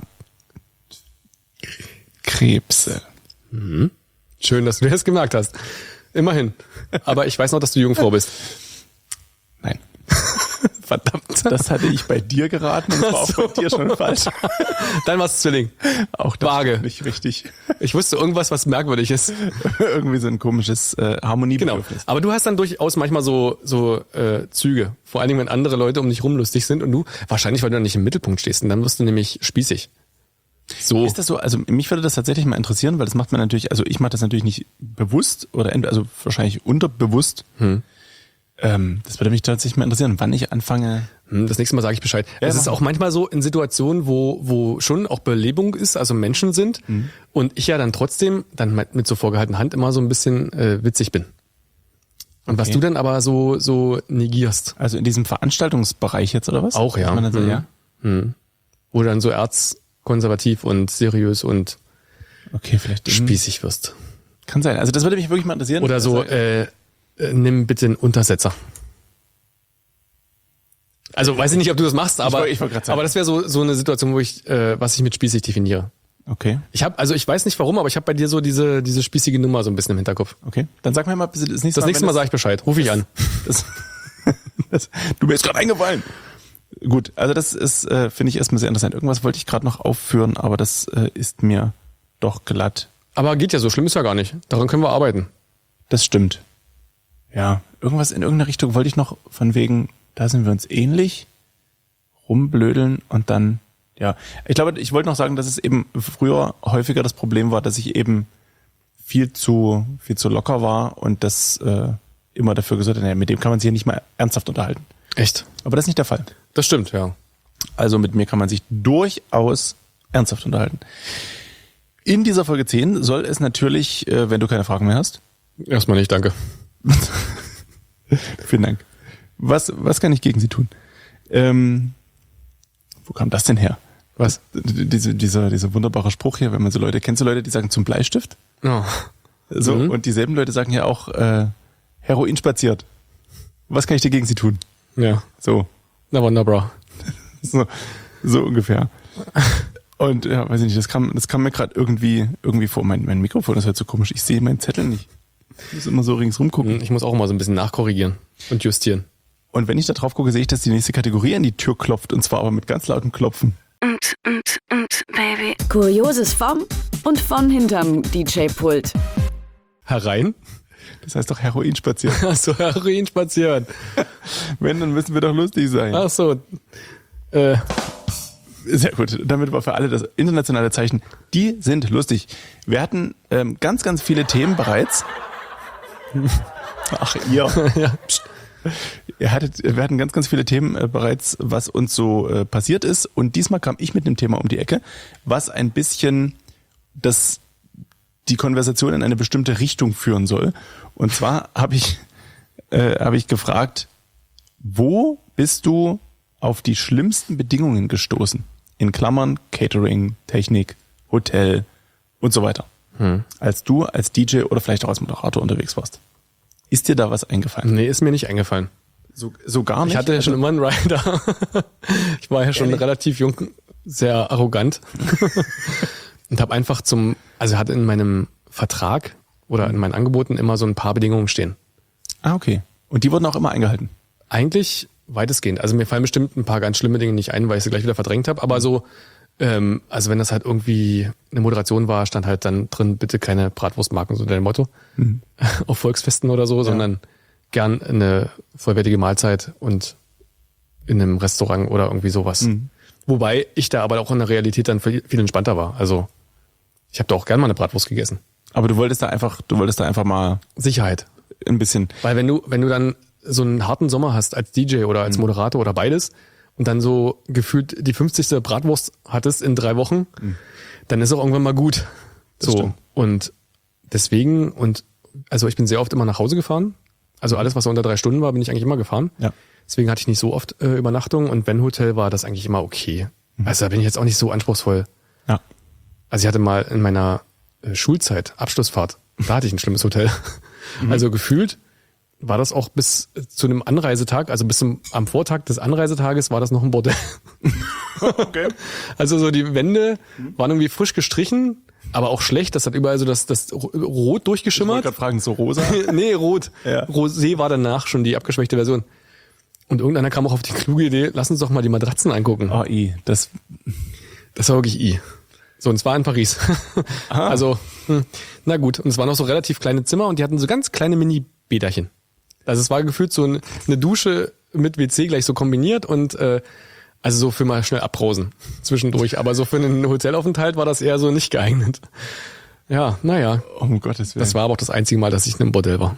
Krebse. Mhm. Schön, dass du das gemerkt hast. Immerhin. Aber ich weiß noch, dass du Jungfrau bist. Nein. Verdammt. Das hatte ich bei dir geraten und das war auch so. Bei dir schon falsch. Dann war es Zwilling. Auch das Waage. Nicht richtig. Ich wusste irgendwas, was merkwürdig ist. Irgendwie so ein komisches äh, Harmoniebedürfnis. Genau. Aber du hast dann durchaus manchmal so so äh, Züge. Vor allen Dingen, wenn andere Leute um dich rum lustig sind und du, wahrscheinlich, weil du dann nicht im Mittelpunkt stehst und dann wirst du nämlich spießig. So. Ist das so? Also mich würde das tatsächlich mal interessieren, weil das macht man natürlich, also ich mache das natürlich nicht bewusst oder also wahrscheinlich unterbewusst. Hm. Ähm, das würde mich tatsächlich mal interessieren, wann ich anfange. Hm, das nächste Mal sage ich Bescheid. Ja, es ist auch manchmal so in Situationen, wo wo schon auch Belebung ist, also Menschen sind hm. und ich ja dann trotzdem dann mit so vorgehaltener Hand immer so ein bisschen äh, witzig bin. Und okay. Was du dann aber so so negierst. Also in diesem Veranstaltungsbereich jetzt oder was? Auch ja. Man dann so, hm. ja? Hm. Wo dann so erzkonservativ und seriös und okay, vielleicht spießig wirst. Kann sein. Also das würde mich wirklich mal interessieren. Oder so, äh, äh, nimm bitte einen Untersetzer. Also weiß ich nicht, ob du das machst, aber ich wollt, ich wollt aber das wäre so so eine Situation, wo ich äh, was ich mit spießig definiere. Okay. Ich habe also ich weiß nicht warum, aber ich habe bei dir so diese diese spießige Nummer so ein bisschen im Hinterkopf. Okay. Dann sag mir mal das nächste Mal. Das nächste Mal sage ich Bescheid. Ruf ich an. Das, das, du mir jetzt gerade eingefallen. Gut, also das ist, äh, finde ich erstmal sehr interessant. Irgendwas wollte ich gerade noch aufführen, aber das äh, ist mir doch glatt. Aber geht ja, so schlimm ist ja gar nicht. Daran können wir arbeiten. Das stimmt. Ja, irgendwas in irgendeiner Richtung wollte ich noch von wegen, da sind wir uns ähnlich, rumblödeln und dann, ja. Ich glaube, ich wollte noch sagen, dass es eben früher häufiger das Problem war, dass ich eben viel zu, viel zu locker war und das äh, immer dafür gesorgt hat, naja, mit dem kann man sich ja nicht mal ernsthaft unterhalten. Echt? Aber das ist nicht der Fall. Das stimmt, ja. Also mit mir kann man sich durchaus ernsthaft unterhalten. In dieser Folge zehn soll es natürlich, äh, wenn du keine Fragen mehr hast. Erstmal nicht, danke. Vielen Dank. Was, was kann ich gegen Sie tun? Ähm, wo kam das denn her? Was? Diese, dieser, dieser wunderbare Spruch hier, wenn man so Leute, kennst du Leute, die sagen zum Bleistift? Oh. So, mhm. Und dieselben Leute sagen ja auch, äh, Heroin spaziert. Was kann ich dir gegen Sie tun? Ja. So. Na wunderbar. So, so ungefähr. Und ja, weiß ich nicht, das kam, das kam mir gerade irgendwie, irgendwie vor. Mein, mein Mikrofon ist halt so komisch. Ich sehe meinen Zettel nicht. Ich muss immer so ringsrum gucken. Ich muss auch immer so ein bisschen nachkorrigieren und justieren. Und wenn ich da drauf gucke, sehe ich, dass die nächste Kategorie an die Tür klopft. Und zwar aber mit ganz lautem Klopfen. Und, und, und, Baby. Kurioses vom und von hinterm D J-Pult. Herein? Das heißt doch Heroin spazieren. Ach so, Heroin spazieren. Wenn, dann müssen wir doch lustig sein. Ach so. Äh. Sehr gut. Damit war für alle das internationale Zeichen. Die sind lustig. Wir hatten ähm, ganz, ganz viele Themen bereits. Ach, ihr. Ja, pst. Ihr hattet, wir hatten ganz, ganz viele Themen äh, bereits, was uns so äh, passiert ist. Und diesmal kam ich mit einem Thema um die Ecke, was ein bisschen das, die Konversation in eine bestimmte Richtung führen soll. Und zwar habe ich, äh, habe ich gefragt, wo bist du auf die schlimmsten Bedingungen gestoßen? In Klammern Catering, Technik, Hotel und so weiter. Hm. Als du als D J oder vielleicht auch als Moderator unterwegs warst. Ist dir da was eingefallen? Nee, ist mir nicht eingefallen. So, so gar nicht? Ich hatte ja schon immer einen Rider. Ich war ja schon Ehrlich? relativ jung, sehr arrogant. Und habe einfach zum, also hatte in meinem Vertrag oder in meinen Angeboten immer so ein paar Bedingungen stehen. Ah, okay. Und die wurden auch immer eingehalten? Eigentlich weitestgehend. Also mir fallen bestimmt ein paar ganz schlimme Dinge nicht ein, weil ich sie gleich wieder verdrängt habe. Aber so, ähm, also wenn das halt irgendwie eine Moderation war, stand halt dann drin, bitte keine Bratwurstmarken, so dein Motto. Mhm. Auf Volksfesten oder so, ja. Sondern gern eine vollwertige Mahlzeit und in einem Restaurant oder irgendwie sowas. Mhm. Wobei ich da aber auch in der Realität dann viel, viel entspannter war. Also ich habe da auch gern mal eine Bratwurst gegessen. Aber du wolltest da einfach, du wolltest da einfach mal Sicherheit. Ein bisschen. Weil wenn du, wenn du dann so einen harten Sommer hast als D J oder als Moderator oder beides und dann so gefühlt die fünfzigste Bratwurst hattest in drei Wochen, mhm. dann ist auch irgendwann mal gut. Das so. Stimmt. Und deswegen, und also ich bin sehr oft immer nach Hause gefahren. Also alles, was unter drei Stunden war, bin ich eigentlich immer gefahren. Ja. Deswegen hatte ich nicht so oft äh, Übernachtung und wenn Hotel war das eigentlich immer okay. Mhm. Also da bin ich jetzt auch nicht so anspruchsvoll. Ja. Also ich hatte mal in meiner äh, Schulzeit, Abschlussfahrt, da hatte ich ein schlimmes Hotel. Mhm. Also gefühlt war das auch bis zu einem Anreisetag, also bis zum, am Vortag des Anreisetages war das noch ein Bordell. Okay. Also so die Wände waren irgendwie frisch gestrichen, aber auch schlecht. Das hat überall so das, das Rot durchgeschimmert. Ich wollte gerade fragen, so rosa? Nee, rot. Ja. Rosé war danach schon die abgeschwächte Version. Und irgendeiner kam auch auf die kluge Idee, lass uns doch mal die Matratzen angucken. Oh, i. Das, das war wirklich i. So, und es war in Paris. Aha. Also, hm, na gut. Und es waren auch so relativ kleine Zimmer und die hatten so ganz kleine Mini-Bäderchen. Also es war gefühlt so eine Dusche mit W C gleich so kombiniert und äh, also so für mal schnell abbrausen zwischendurch. Aber so für einen Hotelaufenthalt war das eher so nicht geeignet. Ja, naja. Um Gottes Willen. Das war aber auch das einzige Mal, dass ich in einem Bordell war.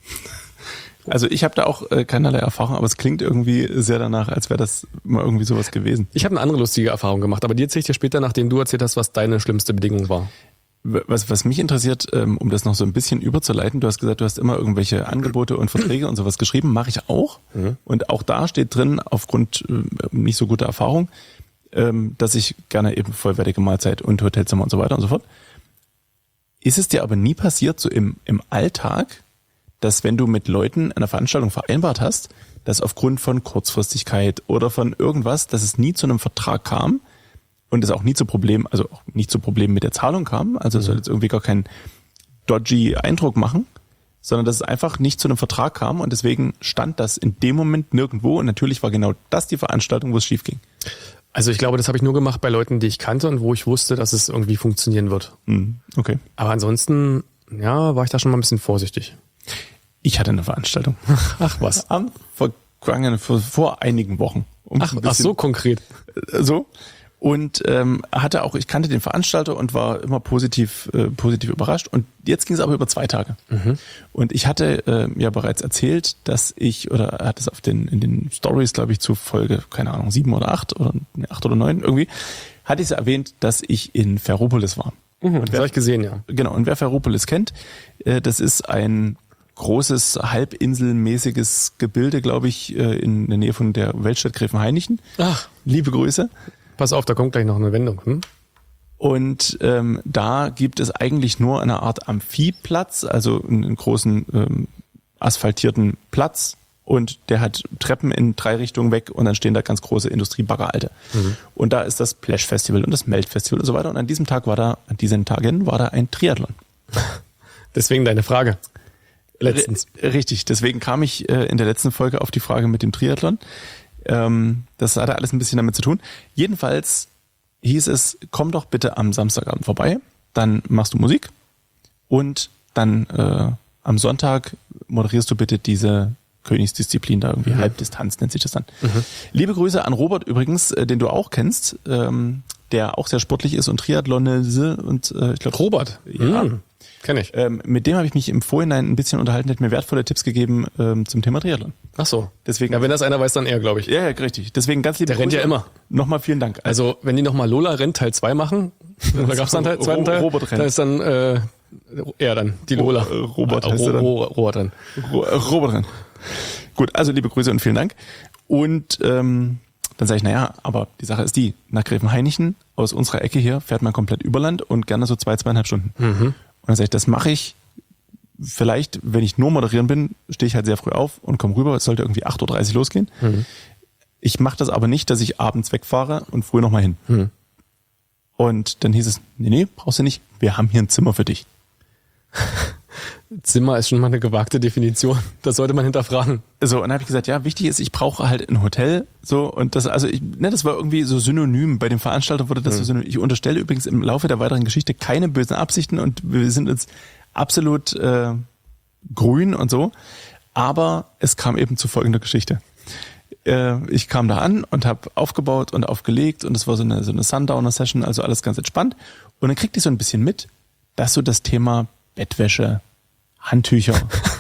Also ich habe da auch äh, keinerlei Erfahrung, aber es klingt irgendwie sehr danach, als wäre das mal irgendwie sowas gewesen. Ich habe eine andere lustige Erfahrung gemacht, aber die erzähle ich dir später, nachdem du erzählt hast, was deine schlimmste Bedingung war. Was, was mich interessiert, ähm, um das noch so ein bisschen überzuleiten, du hast gesagt, du hast immer irgendwelche Angebote und Verträge und sowas geschrieben, mache ich auch. Mhm. Und auch da steht drin, aufgrund äh, nicht so guter Erfahrung, ähm, dass ich gerne eben vollwertige Mahlzeit und Hotelzimmer und so weiter und so fort. Ist es dir aber nie passiert, so im, im Alltag, dass wenn du mit Leuten eine Veranstaltung vereinbart hast, dass aufgrund von Kurzfristigkeit oder von irgendwas, dass es nie zu einem Vertrag kam, und es auch nie zu Problemen, also auch nicht zu Problemen mit der Zahlung kam, also es soll jetzt irgendwie gar keinen dodgy Eindruck machen, sondern dass es einfach nicht zu einem Vertrag kam und deswegen stand das in dem Moment nirgendwo und natürlich war genau das die Veranstaltung, wo es schief ging. Also ich glaube, das habe ich nur gemacht bei Leuten, die ich kannte und wo ich wusste, dass es irgendwie funktionieren wird. Okay. Aber ansonsten, ja, war ich da schon mal ein bisschen vorsichtig. Ich hatte eine Veranstaltung. Ach was. Am vergangenen, vor, vor einigen Wochen. Um ach, ach so konkret. So. Und ähm, hatte auch, ich kannte den Veranstalter und war immer positiv äh, positiv überrascht. Und jetzt ging es aber über zwei Tage. Mhm. Und ich hatte äh, ja bereits erzählt, dass ich, oder er hat es auf den in den Stories, glaube ich, zu Folge, keine Ahnung, sieben oder acht oder ne, acht oder neun irgendwie, hatte ich es erwähnt, dass ich in Ferropolis war. Mhm, und das habe ich gesehen, ja. Genau, und wer Ferropolis kennt, äh, das ist ein großes, halbinselmäßiges Gebilde, glaube ich, äh, in der Nähe von der Weltstadt Gräfenhainichen. Ach, liebe Grüße. Pass auf, da kommt gleich noch eine Wendung. Hm? Und ähm, da gibt es eigentlich nur eine Art Amphiplatz, also einen großen ähm, asphaltierten Platz und der hat Treppen in drei Richtungen weg und dann stehen da ganz große Industriebagger-Alte. Mhm. Und da ist das Splash Festival und das Melt Festival und so weiter und an diesem Tag war da, an diesen Tagen war da ein Triathlon. Deswegen deine Frage. Letztens. R- richtig, deswegen kam ich äh, in der letzten Folge auf die Frage mit dem Triathlon. Ähm, das hatte alles ein bisschen damit zu tun. Jedenfalls hieß es, komm doch bitte am Samstagabend vorbei, dann machst du Musik und dann äh, am Sonntag moderierst du bitte diese Königsdisziplin da irgendwie, mhm. Halbdistanz nennt sich das dann. Mhm. Liebe Grüße an Robert übrigens, äh, den du auch kennst, ähm, der auch sehr sportlich ist und Triathlonese und äh, ich glaube Robert, ja, mhm. kenne ich. Ähm, mit dem habe ich mich im Vorhinein ein bisschen unterhalten, der hat mir wertvolle Tipps gegeben ähm, zum Thema Triathlon. Ach so. Deswegen, ja, wenn das einer weiß, dann er, glaube ich. Ja, ja, richtig. Deswegen ganz liebe Der rennt Grüße. ja immer. Nochmal vielen Dank. Also, wenn die nochmal Lola rennt, Teil zwei machen, da gab es dann Teil, zweiten Teil, Robert rennt. da ist dann äh, er dann, die Lola. Ro- Robert äh, heißt er dann. Ro- Robert dann. Ro- Robert rennt. Gut, also liebe Grüße und vielen Dank. Und ähm, dann sage ich, naja, aber die Sache ist die, nach Gräfenhainichen aus unserer Ecke hier fährt man komplett Überland und gerne so zwei, zweieinhalb Stunden. Mhm. Und dann sage ich, das mache ich vielleicht, wenn ich nur moderieren bin, stehe ich halt sehr früh auf und komme rüber. Es sollte irgendwie acht Uhr dreißig losgehen. Mhm. Ich mache das aber nicht, dass ich abends wegfahre und früh nochmal hin. Mhm. Und dann hieß es, nee, nee, brauchst du nicht. Wir haben hier ein Zimmer für dich. Zimmer ist schon mal eine gewagte Definition. Das sollte man hinterfragen. So, und dann habe ich gesagt, ja, wichtig ist, ich brauche halt ein Hotel. So, und das, also ich, ne, das war irgendwie so synonym. Bei dem Veranstalter wurde das mhm. so synonym. Ich unterstelle übrigens im Laufe der weiteren Geschichte keine bösen Absichten und wir sind uns absolut äh, grün und so. Aber es kam eben zu folgender Geschichte. Äh, ich kam da an und habe aufgebaut und aufgelegt und es war so eine, so eine Sundowner-Session, also alles ganz entspannt. Und dann kriegte ich so ein bisschen mit, dass so das Thema Bettwäsche, Handtücher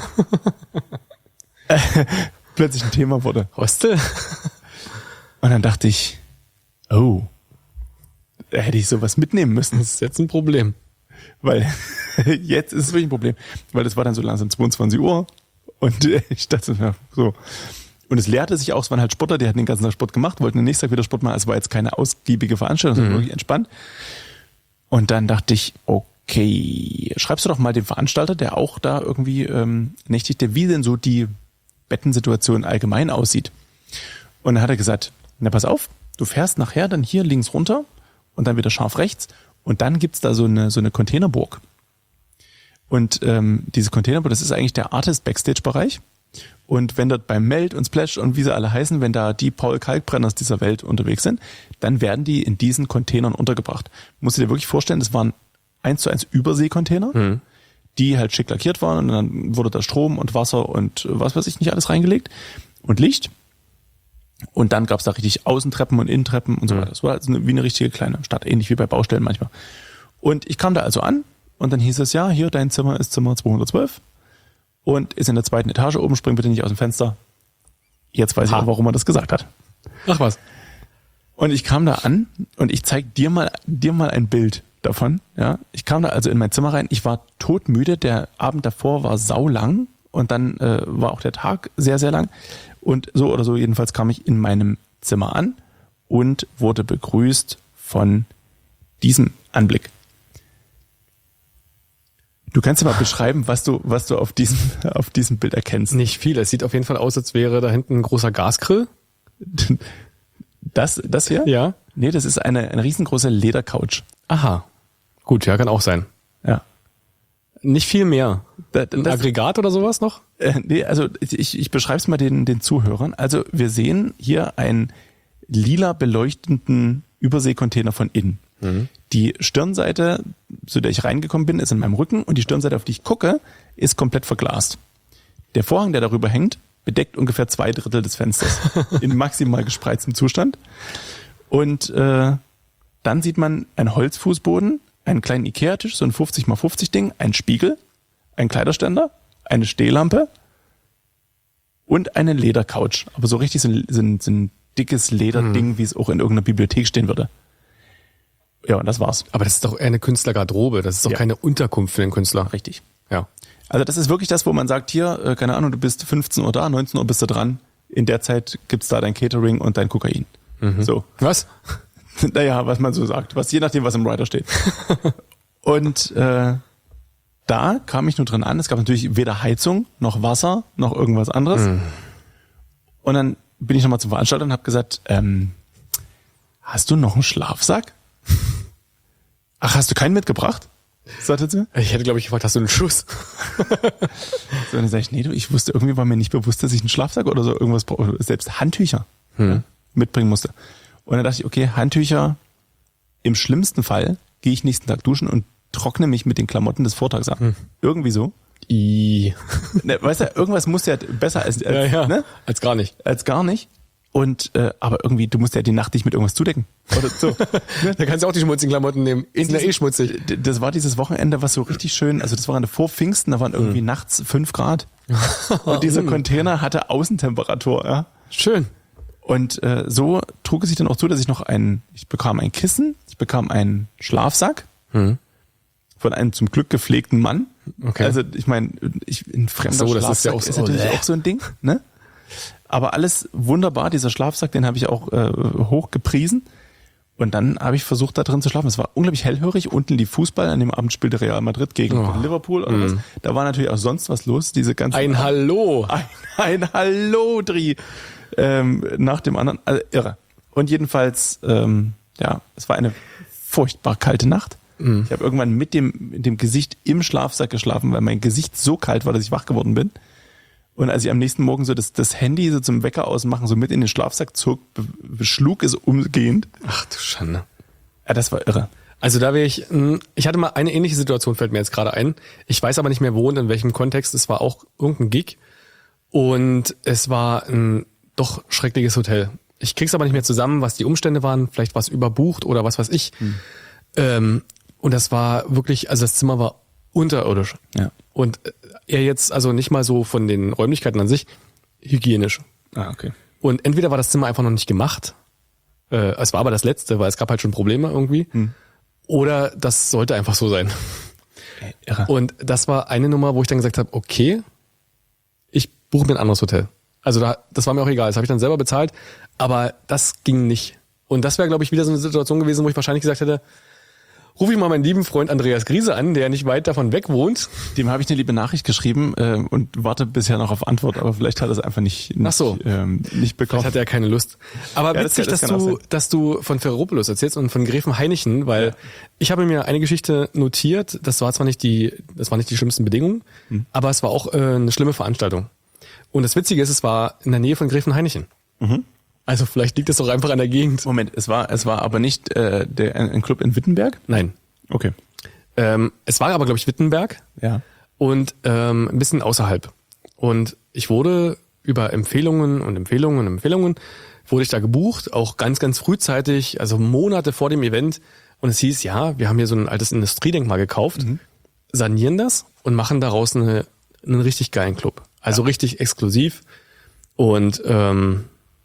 äh, plötzlich ein Thema wurde. Hostel? Und dann dachte ich, oh, da hätte ich sowas mitnehmen müssen. Das ist jetzt ein Problem. Weil jetzt ist es wirklich ein Problem. Weil es war dann so langsam zweiundzwanzig Uhr und ich dachte, ja, so. Und es lehrte sich auch, es waren halt Sportler, die hatten den ganzen Tag Sport gemacht, wollten den nächsten Tag wieder Sport machen. Es war jetzt keine ausgiebige Veranstaltung, sondern mhm. wirklich entspannt. Und dann dachte ich, okay, schreibst du doch mal dem Veranstalter, der auch da irgendwie ähm, nächtigte, wie denn so die Bettensituation allgemein aussieht. Und dann hat er gesagt, na pass auf, du fährst nachher dann hier links runter und dann wieder scharf rechts und dann gibt's da so eine so eine Containerburg. Und ähm, diese Containerburg, das ist eigentlich der Artist-Backstage-Bereich. Und wenn dort beim Meld und Splash und wie sie alle heißen, wenn da die Paul Kalkbrenners dieser Welt unterwegs sind, dann werden die in diesen Containern untergebracht. Musst du dir wirklich vorstellen, das waren eins zu eins Überseekontainer, mhm. die halt schick lackiert waren und dann wurde da Strom und Wasser und was weiß ich nicht alles reingelegt und Licht. Und dann gab's da richtig Außentreppen und Innentreppen und so weiter. Das war also wie eine richtige kleine Stadt, ähnlich wie bei Baustellen manchmal. Und ich kam da also an und dann hieß es, ja, hier, dein Zimmer ist Zimmer zweihundertzwölf und ist in der zweiten Etage oben, spring bitte nicht aus dem Fenster. Jetzt weiß ha. ich auch, warum er das gesagt hat. Ach was. Und ich kam da an und ich zeig dir mal, dir mal ein Bild davon, ja. Ich kam da also in mein Zimmer rein, ich war todmüde, der Abend davor war saulang und dann äh, war auch der Tag sehr, sehr lang und so oder so jedenfalls kam ich in meinem Zimmer an und wurde begrüßt von diesem Anblick. Du kannst ja mal beschreiben, was du, was du auf diesem, auf diesem Bild erkennst. Nicht viel, es sieht auf jeden Fall aus, als wäre da hinten ein großer Gasgrill. Das, das hier? Ja. Nee, das ist eine, eine riesengroße Ledercouch. Aha. Gut, ja, kann auch sein. Ja. Nicht viel mehr. Da, ein das, Aggregat oder sowas noch? Äh, nee, also ich, ich beschreibe es mal den, den Zuhörern. Also wir sehen hier einen lila beleuchtenden Überseekontainer von innen. Mhm. Die Stirnseite, zu der ich reingekommen bin, ist in meinem Rücken und die Stirnseite, auf die ich gucke, ist komplett verglast. Der Vorhang, der darüber hängt, bedeckt ungefähr zwei Drittel des Fensters in maximal gespreiztem Zustand. Und äh, dann sieht man einen Holzfußboden, einen kleinen Ikea-Tisch, so ein fünfzig mal fünfzig Ding, einen Spiegel, einen Kleiderständer, eine Stehlampe und eine Ledercouch. Aber so richtig so ein, so ein, so ein dickes Lederding, mhm. wie es auch in irgendeiner Bibliothek stehen würde. Ja, und das war's. Aber das ist doch eher eine Künstlergarderobe. Das ist doch ja. keine Unterkunft für den Künstler. Richtig. Ja. Also das ist wirklich das, wo man sagt, hier, äh, keine Ahnung, du bist fünfzehn Uhr da, neunzehn Uhr bist du dran. In der Zeit gibt's da dein Catering und dein Kokain. Mhm. So. Was? Naja, was man so sagt. Was, je nachdem, was im Rider steht. Und äh, da kam ich nur dran an. Es gab natürlich weder Heizung, noch Wasser, noch irgendwas anderes. Mhm. Und dann bin ich nochmal zum Veranstalter und habe gesagt, ähm, hast du noch einen Schlafsack? Ach, hast du keinen mitgebracht? sagte sie. Ich hätte, glaube ich, gefragt, hast du einen Schuss? So, und dann sag ich, nee, du, ich wusste, irgendwie war mir nicht bewusst, dass ich einen Schlafsack oder so irgendwas brauche, selbst Handtücher Hm. ja, mitbringen musste. Und dann dachte ich, okay, Handtücher, im schlimmsten Fall gehe ich nächsten Tag duschen und trockne mich mit den Klamotten des Vortags ab. Hm. Irgendwie so. I. Ne, weißt du, irgendwas muss ja besser als, als, Ja, ja. Ne? Als gar nicht. als gar nicht. Und äh, aber irgendwie, du musst ja die Nacht nicht mit irgendwas zudecken. Oder so. Da kannst du auch die schmutzigen Klamotten nehmen. In Sind ja eh diesem- schmutzig. D- Das war dieses Wochenende, was so richtig schön, also das Wochenende vor Pfingsten, da waren irgendwie nachts fünf Grad. Und dieser Container hatte Außentemperatur, ja. Schön. Und äh, so trug es sich dann auch zu, dass ich noch ein, ich bekam ein Kissen, ich bekam einen Schlafsack Hm. von einem zum Glück gepflegten Mann. Okay. Also ich meine, ich ein fremder Ach so, das ist ja Schlafsack auch so- ist natürlich oh, auch so ein Ding, ne? Aber alles wunderbar, dieser Schlafsack, den habe ich auch äh, hoch gepriesen. Und dann habe ich versucht, da drin zu schlafen. Es war unglaublich hellhörig. Unten lief Fußball, an dem Abend spielte Real Madrid gegen Oh. Liverpool oder was. Da war natürlich auch sonst was los. Diese ganzen Ein Hallo. ein, ein Hallo-Dri ähm, nach dem anderen. Also irre. Und jedenfalls, ähm, ja, es war eine furchtbar kalte Nacht. Mhm. Ich habe irgendwann mit dem, mit dem Gesicht im Schlafsack geschlafen, weil mein Gesicht so kalt war, dass ich wach geworden bin. Und als ich am nächsten Morgen so das, das Handy so zum Wecker ausmachen, so mit in den Schlafsack zog, be- beschlug es umgehend. Ach du Schande. Ja, das war irre. Also da wäre ich, mh, ich hatte mal eine ähnliche Situation, fällt mir jetzt gerade ein. Ich weiß aber nicht mehr wo und in welchem Kontext. Es war auch irgendein Gig und es war ein doch schreckliches Hotel. Ich krieg's aber nicht mehr zusammen, was die Umstände waren. Vielleicht war es überbucht oder was weiß ich. Ähm, und das war wirklich, also das Zimmer war unterirdisch. Ja. Und äh, er jetzt, also nicht mal so von den Räumlichkeiten an sich, hygienisch. Ah, okay. Und entweder war das Zimmer einfach noch nicht gemacht, äh, es war aber das letzte, weil es gab halt schon Probleme irgendwie, oder das sollte einfach so sein. Ey, irre. Und das war eine Nummer, wo ich dann gesagt habe, okay, ich buche mir ein anderes Hotel. Also da, das war mir auch egal, das habe ich dann selber bezahlt, aber das ging nicht. Und das wäre, glaube ich, wieder so eine Situation gewesen, wo ich wahrscheinlich gesagt hätte, rufe ich mal meinen lieben Freund Andreas Griese an, der nicht weit davon weg wohnt. Dem habe ich eine liebe Nachricht geschrieben äh, und warte bisher noch auf Antwort, aber vielleicht hat er es einfach nicht, nicht, Ach so. ähm, nicht bekommen. Vielleicht hat er keine Lust. Aber Ja, das witzig, kann- das dass kann auch du, sein. dass du von Ferropolis erzählst und von Gräfen Heinichen, weil Ja. ich habe mir eine Geschichte notiert. Das war zwar nicht die, das waren nicht die schlimmsten Bedingungen, Hm. aber es war auch äh, eine schlimme Veranstaltung. Und das Witzige ist, es war in der Nähe von Gräfen Heinichen. Mhm. Also vielleicht liegt es doch einfach an der Gegend. Moment, es war, es war aber nicht äh, der, ein, ein Club in Wittenberg? Nein. Okay. Ähm, es war aber, glaube ich, Wittenberg. Ja. Und ähm, ein bisschen außerhalb. Und ich wurde über Empfehlungen und Empfehlungen und Empfehlungen, wurde ich da gebucht, auch ganz, ganz frühzeitig, also Monate vor dem Event. Und es hieß, ja, wir haben hier so ein altes Industriedenkmal gekauft, sanieren das und machen daraus eine, einen richtig geilen Club. Also richtig exklusiv und ähm,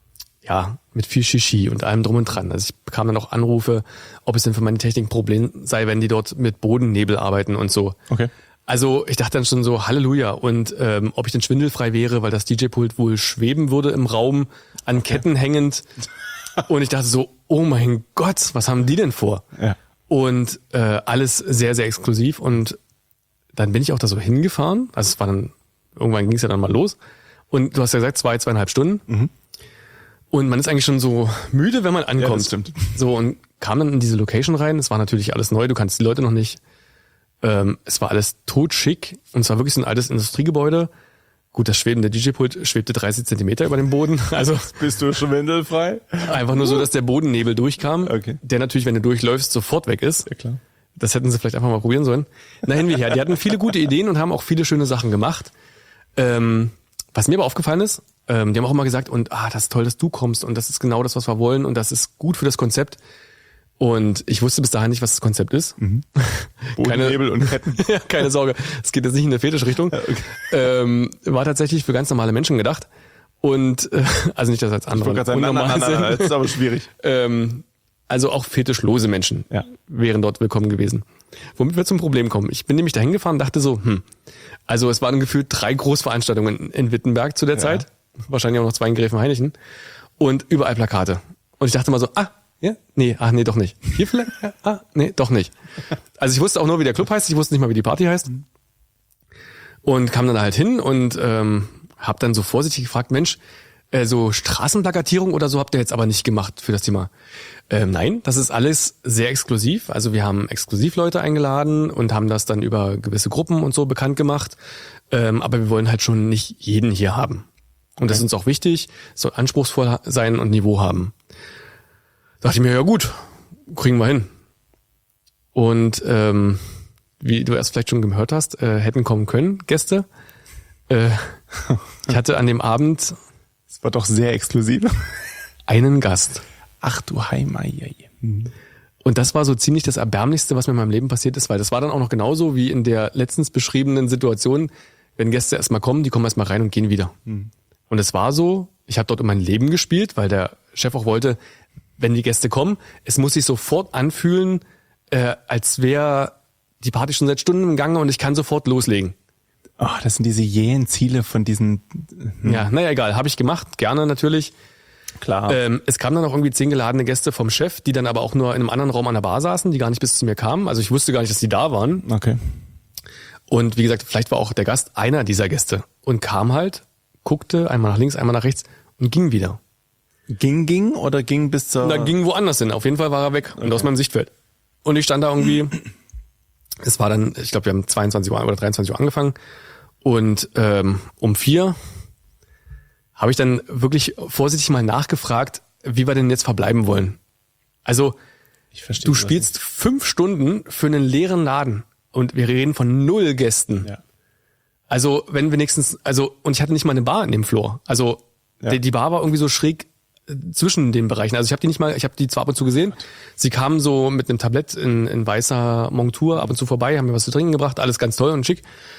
ja, mit viel Shishi und allem drum und dran. Also ich bekam dann auch Anrufe, ob es denn für meine Technik ein Problem sei, wenn die dort mit Bodennebel arbeiten und so. Okay. Also ich dachte dann schon so, Halleluja. Und ähm, ob ich denn schwindelfrei wäre, weil das D J-Pult wohl schweben würde im Raum, an Ketten hängend. Und ich dachte so, oh mein Gott, was haben die denn vor? Ja. Und äh, alles sehr, sehr exklusiv. Und dann bin ich auch da so hingefahren. Also es war dann, irgendwann ging es ja dann mal los. Und du hast ja gesagt, zwei, zweieinhalb Stunden. Mhm. Und man ist eigentlich schon so müde, wenn man ankommt. Ja, das stimmt. So, und kam dann in diese Location rein. Es war natürlich alles neu, du kannst die Leute noch nicht. Ähm, es war alles totschick. Und es war wirklich so ein altes Industriegebäude. Gut, das schwebende D J-Pult schwebte dreißig Zentimeter über dem Boden. Also Bist du schwindelfrei? einfach nur so, dass der Bodennebel durchkam. Okay. Der natürlich, wenn du durchläufst, sofort weg ist. Ja, klar. Das hätten sie vielleicht einfach mal probieren sollen. Na, hin wie her. Die hatten viele gute Ideen und haben auch viele schöne Sachen gemacht. Ähm, was mir aber aufgefallen ist, ähm, die haben auch immer gesagt, und ah, das ist toll, dass du kommst und das ist genau das, was wir wollen und das ist gut für das Konzept. Und ich wusste bis dahin nicht, was das Konzept ist. Bodennebel und Ketten. Ja, keine Sorge, es geht jetzt nicht in eine Fetischrichtung. Okay. Ähm, war tatsächlich für ganz normale Menschen gedacht. Und äh, also nicht, dass als Ich andere wollte gerade sagen, nein, nein, unnormal nein, nein, sind. das ist aber schwierig. Ähm, also auch fetischlose Menschen Ja. wären dort willkommen gewesen. Womit wir zum Problem kommen. Ich bin nämlich dahin gefahren und dachte so, hm, also es waren gefühlt drei Großveranstaltungen in Wittenberg zu der Ja. Zeit. Wahrscheinlich auch noch zwei in Gräfen Heinichen. Und überall Plakate. Und ich dachte mal so, ah, ja, nee, ach nee, doch nicht. Hier vielleicht, ja, ah, nee, doch nicht. Also ich wusste auch nur, wie der Club heißt, ich wusste nicht mal, wie die Party heißt. Und kam dann halt hin und ähm, hab dann so vorsichtig gefragt, Mensch, äh, so Straßenplakatierung oder so habt ihr jetzt aber nicht gemacht für das Thema. Ähm, nein, das ist alles sehr exklusiv. Also wir haben Exklusivleute eingeladen und haben das dann über gewisse Gruppen und so bekannt gemacht. Ähm, aber wir wollen halt schon nicht jeden hier haben. Und das ist uns auch wichtig, es soll anspruchsvoll sein und Niveau haben. Da dachte ich mir, ja gut, kriegen wir hin. Und ähm, wie du erst vielleicht schon gehört hast, äh, hätten kommen können Gäste. Äh, ich hatte an dem Abend... Das war doch sehr exklusiv. Einen Gast. Ach du Heimei. Hm. Und das war so ziemlich das Erbärmlichste, was mir in meinem Leben passiert ist, weil das war dann auch noch genauso wie in der letztens beschriebenen Situation, wenn Gäste erstmal kommen, die kommen erstmal rein und gehen wieder. Hm. Und es war so, ich habe dort in mein Leben gespielt, weil der Chef auch wollte, wenn die Gäste kommen, es muss sich sofort anfühlen, äh, als wäre die Party schon seit Stunden im Gange und ich kann sofort loslegen. Oh, das sind diese jähen Ziele von diesen... Hm. Ja, naja, egal, habe ich gemacht, gerne natürlich. Klar. Ähm, es kamen dann auch irgendwie zehn geladene Gäste vom Chef, die dann aber auch nur in einem anderen Raum an der Bar saßen, die gar nicht bis zu mir kamen. Also ich wusste gar nicht, dass die da waren. Okay. Und wie gesagt, vielleicht war auch der Gast einer dieser Gäste und kam halt, guckte einmal nach links, einmal nach rechts und ging wieder. Ging, ging oder ging bis zur... Da ging woanders hin. Auf jeden Fall war er weg und aus meinem Sichtfeld. Und ich stand da irgendwie, es war dann, ich glaube, wir haben zweiundzwanzig Uhr oder dreiundzwanzig Uhr angefangen und ähm, um vier habe ich dann wirklich vorsichtig mal nachgefragt, wie wir denn jetzt verbleiben wollen. Also, ich verstehe, du spielst fünf Stunden für einen leeren Laden und wir reden von null Gästen. Ja. Also, wenn wenigstens, also, und ich hatte nicht mal eine Bar in dem Floor. Also, ja. die, die Bar war irgendwie so schräg äh, zwischen den Bereichen. Also, ich habe die nicht mal, ich habe die zwar ab und zu gesehen. Sie kamen so mit einem Tablett in, in weißer Montur ab und zu vorbei, haben mir was zu trinken gebracht, alles ganz toll und schick.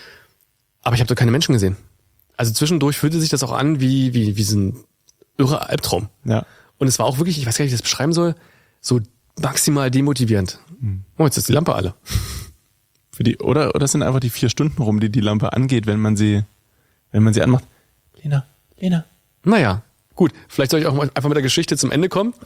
Aber ich habe da keine Menschen gesehen. Also zwischendurch fühlte sich das auch an wie, wie, wie so ein irrer Albtraum. Ja. Und es war auch wirklich, ich weiß gar nicht, wie ich das beschreiben soll, so maximal demotivierend. Oh, jetzt ist die Lampe alle. Für die, oder, oder sind einfach die vier Stunden rum, die die Lampe angeht, wenn man sie, wenn man sie anmacht. Lena, Lena. Naja, gut. Vielleicht soll ich auch mal einfach mit der Geschichte zum Ende kommen.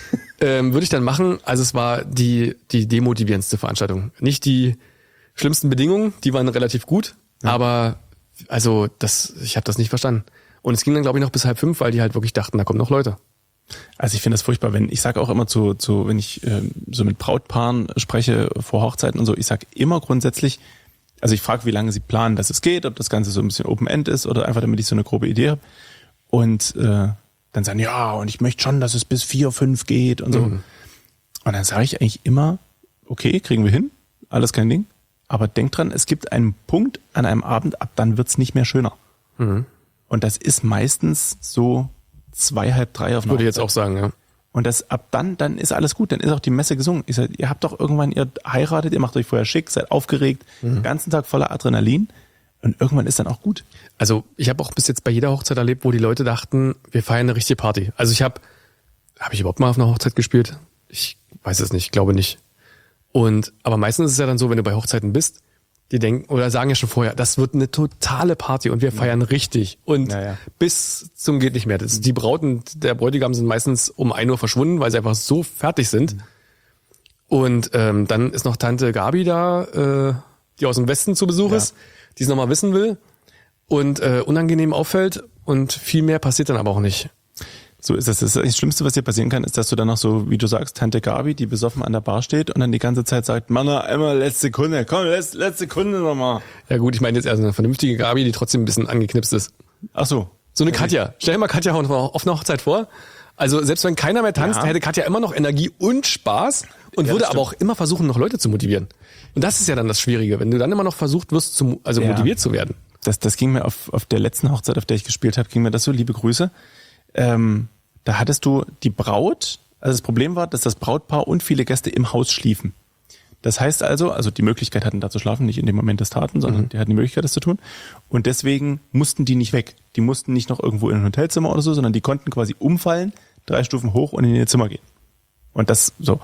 ähm, würde ich dann machen. Also es war die, die demotivierendste Veranstaltung. Nicht die schlimmsten Bedingungen, die waren relativ gut, ja. aber also das, ich habe das nicht verstanden. Und es ging dann, glaube ich, noch bis halb fünf, weil die halt wirklich dachten, da kommen noch Leute. Also ich finde das furchtbar, wenn ich sage auch immer zu, zu wenn ich äh, so mit Brautpaaren spreche vor Hochzeiten und so, ich sage immer grundsätzlich, also ich frage, wie lange sie planen, dass es geht, ob das Ganze so ein bisschen Open-End ist oder einfach, damit ich so eine grobe Idee habe. Und äh, dann sagen, ja, und ich möchte schon, dass es bis vier, fünf geht und so. Mhm. Und dann sage ich eigentlich immer, okay, kriegen wir hin, alles kein Ding. Aber denk dran, es gibt einen Punkt an einem Abend, ab dann wird's nicht mehr schöner. Mhm. Und das ist meistens so zwei, halb drei auf einer Würde ich jetzt auch sagen, ja. Und das ab dann, dann ist alles gut, dann ist auch die Messe gesungen. Ich sag, ihr habt doch irgendwann, ihr heiratet, ihr macht euch vorher schick, seid aufgeregt, mhm. den ganzen Tag voller Adrenalin und irgendwann ist dann auch gut. Also ich habe auch bis jetzt bei jeder Hochzeit erlebt, wo die Leute dachten, wir feiern eine richtige Party. Also ich habe, habe ich überhaupt mal auf einer Hochzeit gespielt? Ich weiß es nicht, glaube nicht. Und aber meistens ist es ja dann so, wenn du bei Hochzeiten bist, die denken oder sagen ja schon vorher, das wird eine totale Party und wir feiern ja. richtig und ja, ja. bis zum geht nicht mehr. Das, die Braut und der Bräutigam sind meistens um ein Uhr verschwunden, weil sie einfach so fertig sind. Mhm. Und ähm, dann ist noch Tante Gabi da, äh, die aus dem Westen zu Besuch ja. ist, die es nochmal wissen will und äh, unangenehm auffällt und viel mehr passiert dann aber auch nicht. So ist es. Das, das Schlimmste, was dir passieren kann, ist, dass du dann noch so, wie du sagst, Tante Gabi, die besoffen an der Bar steht und dann die ganze Zeit sagt, Mann, einmal letzte Sekunde, komm, letzte, letzte Sekunde nochmal. Ja gut, ich meine jetzt eher so eine vernünftige Gabi, die trotzdem ein bisschen angeknipst ist. Ach so. So eine Katja. Stell dir mal Katja auf einer Hochzeit vor. Also selbst wenn keiner mehr tanzt, ja. hätte Katja immer noch Energie und Spaß und ja, würde aber auch immer versuchen, noch Leute zu motivieren. Und das ist ja dann das Schwierige, wenn du dann immer noch versucht wirst, zu, also ja. motiviert zu werden. Das, das ging mir auf, auf der letzten Hochzeit, auf der ich gespielt habe, ging mir das so, liebe Grüße. Ähm, Da hattest du die Braut, also das Problem war, dass das Brautpaar und viele Gäste im Haus schliefen. Das heißt also, also die Möglichkeit hatten da zu schlafen, nicht in dem Moment des Taten, sondern mhm. die hatten die Möglichkeit, das zu tun. Und deswegen mussten die nicht weg. Die mussten nicht noch irgendwo in ein Hotelzimmer oder so, sondern die konnten quasi umfallen, drei Stufen hoch und in ihr Zimmer gehen. Und das so.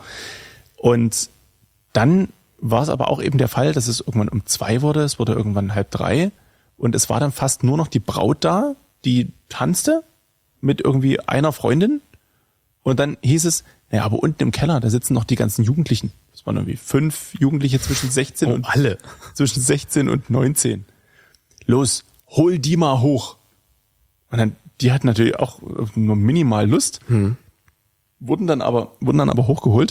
Und dann war es aber auch eben der Fall, dass es irgendwann um zwei wurde, es wurde irgendwann halb drei und es war dann fast nur noch die Braut da, die tanzte mit irgendwie einer Freundin und dann hieß es, naja, aber unten im Keller, da sitzen noch die ganzen Jugendlichen. Das waren irgendwie fünf Jugendliche zwischen sechzehn oh, und alle zwischen sechzehn und neunzehn. Los, hol die mal hoch. Und dann die hatten natürlich auch nur minimal Lust, hm. wurden dann aber, wurden dann aber hochgeholt.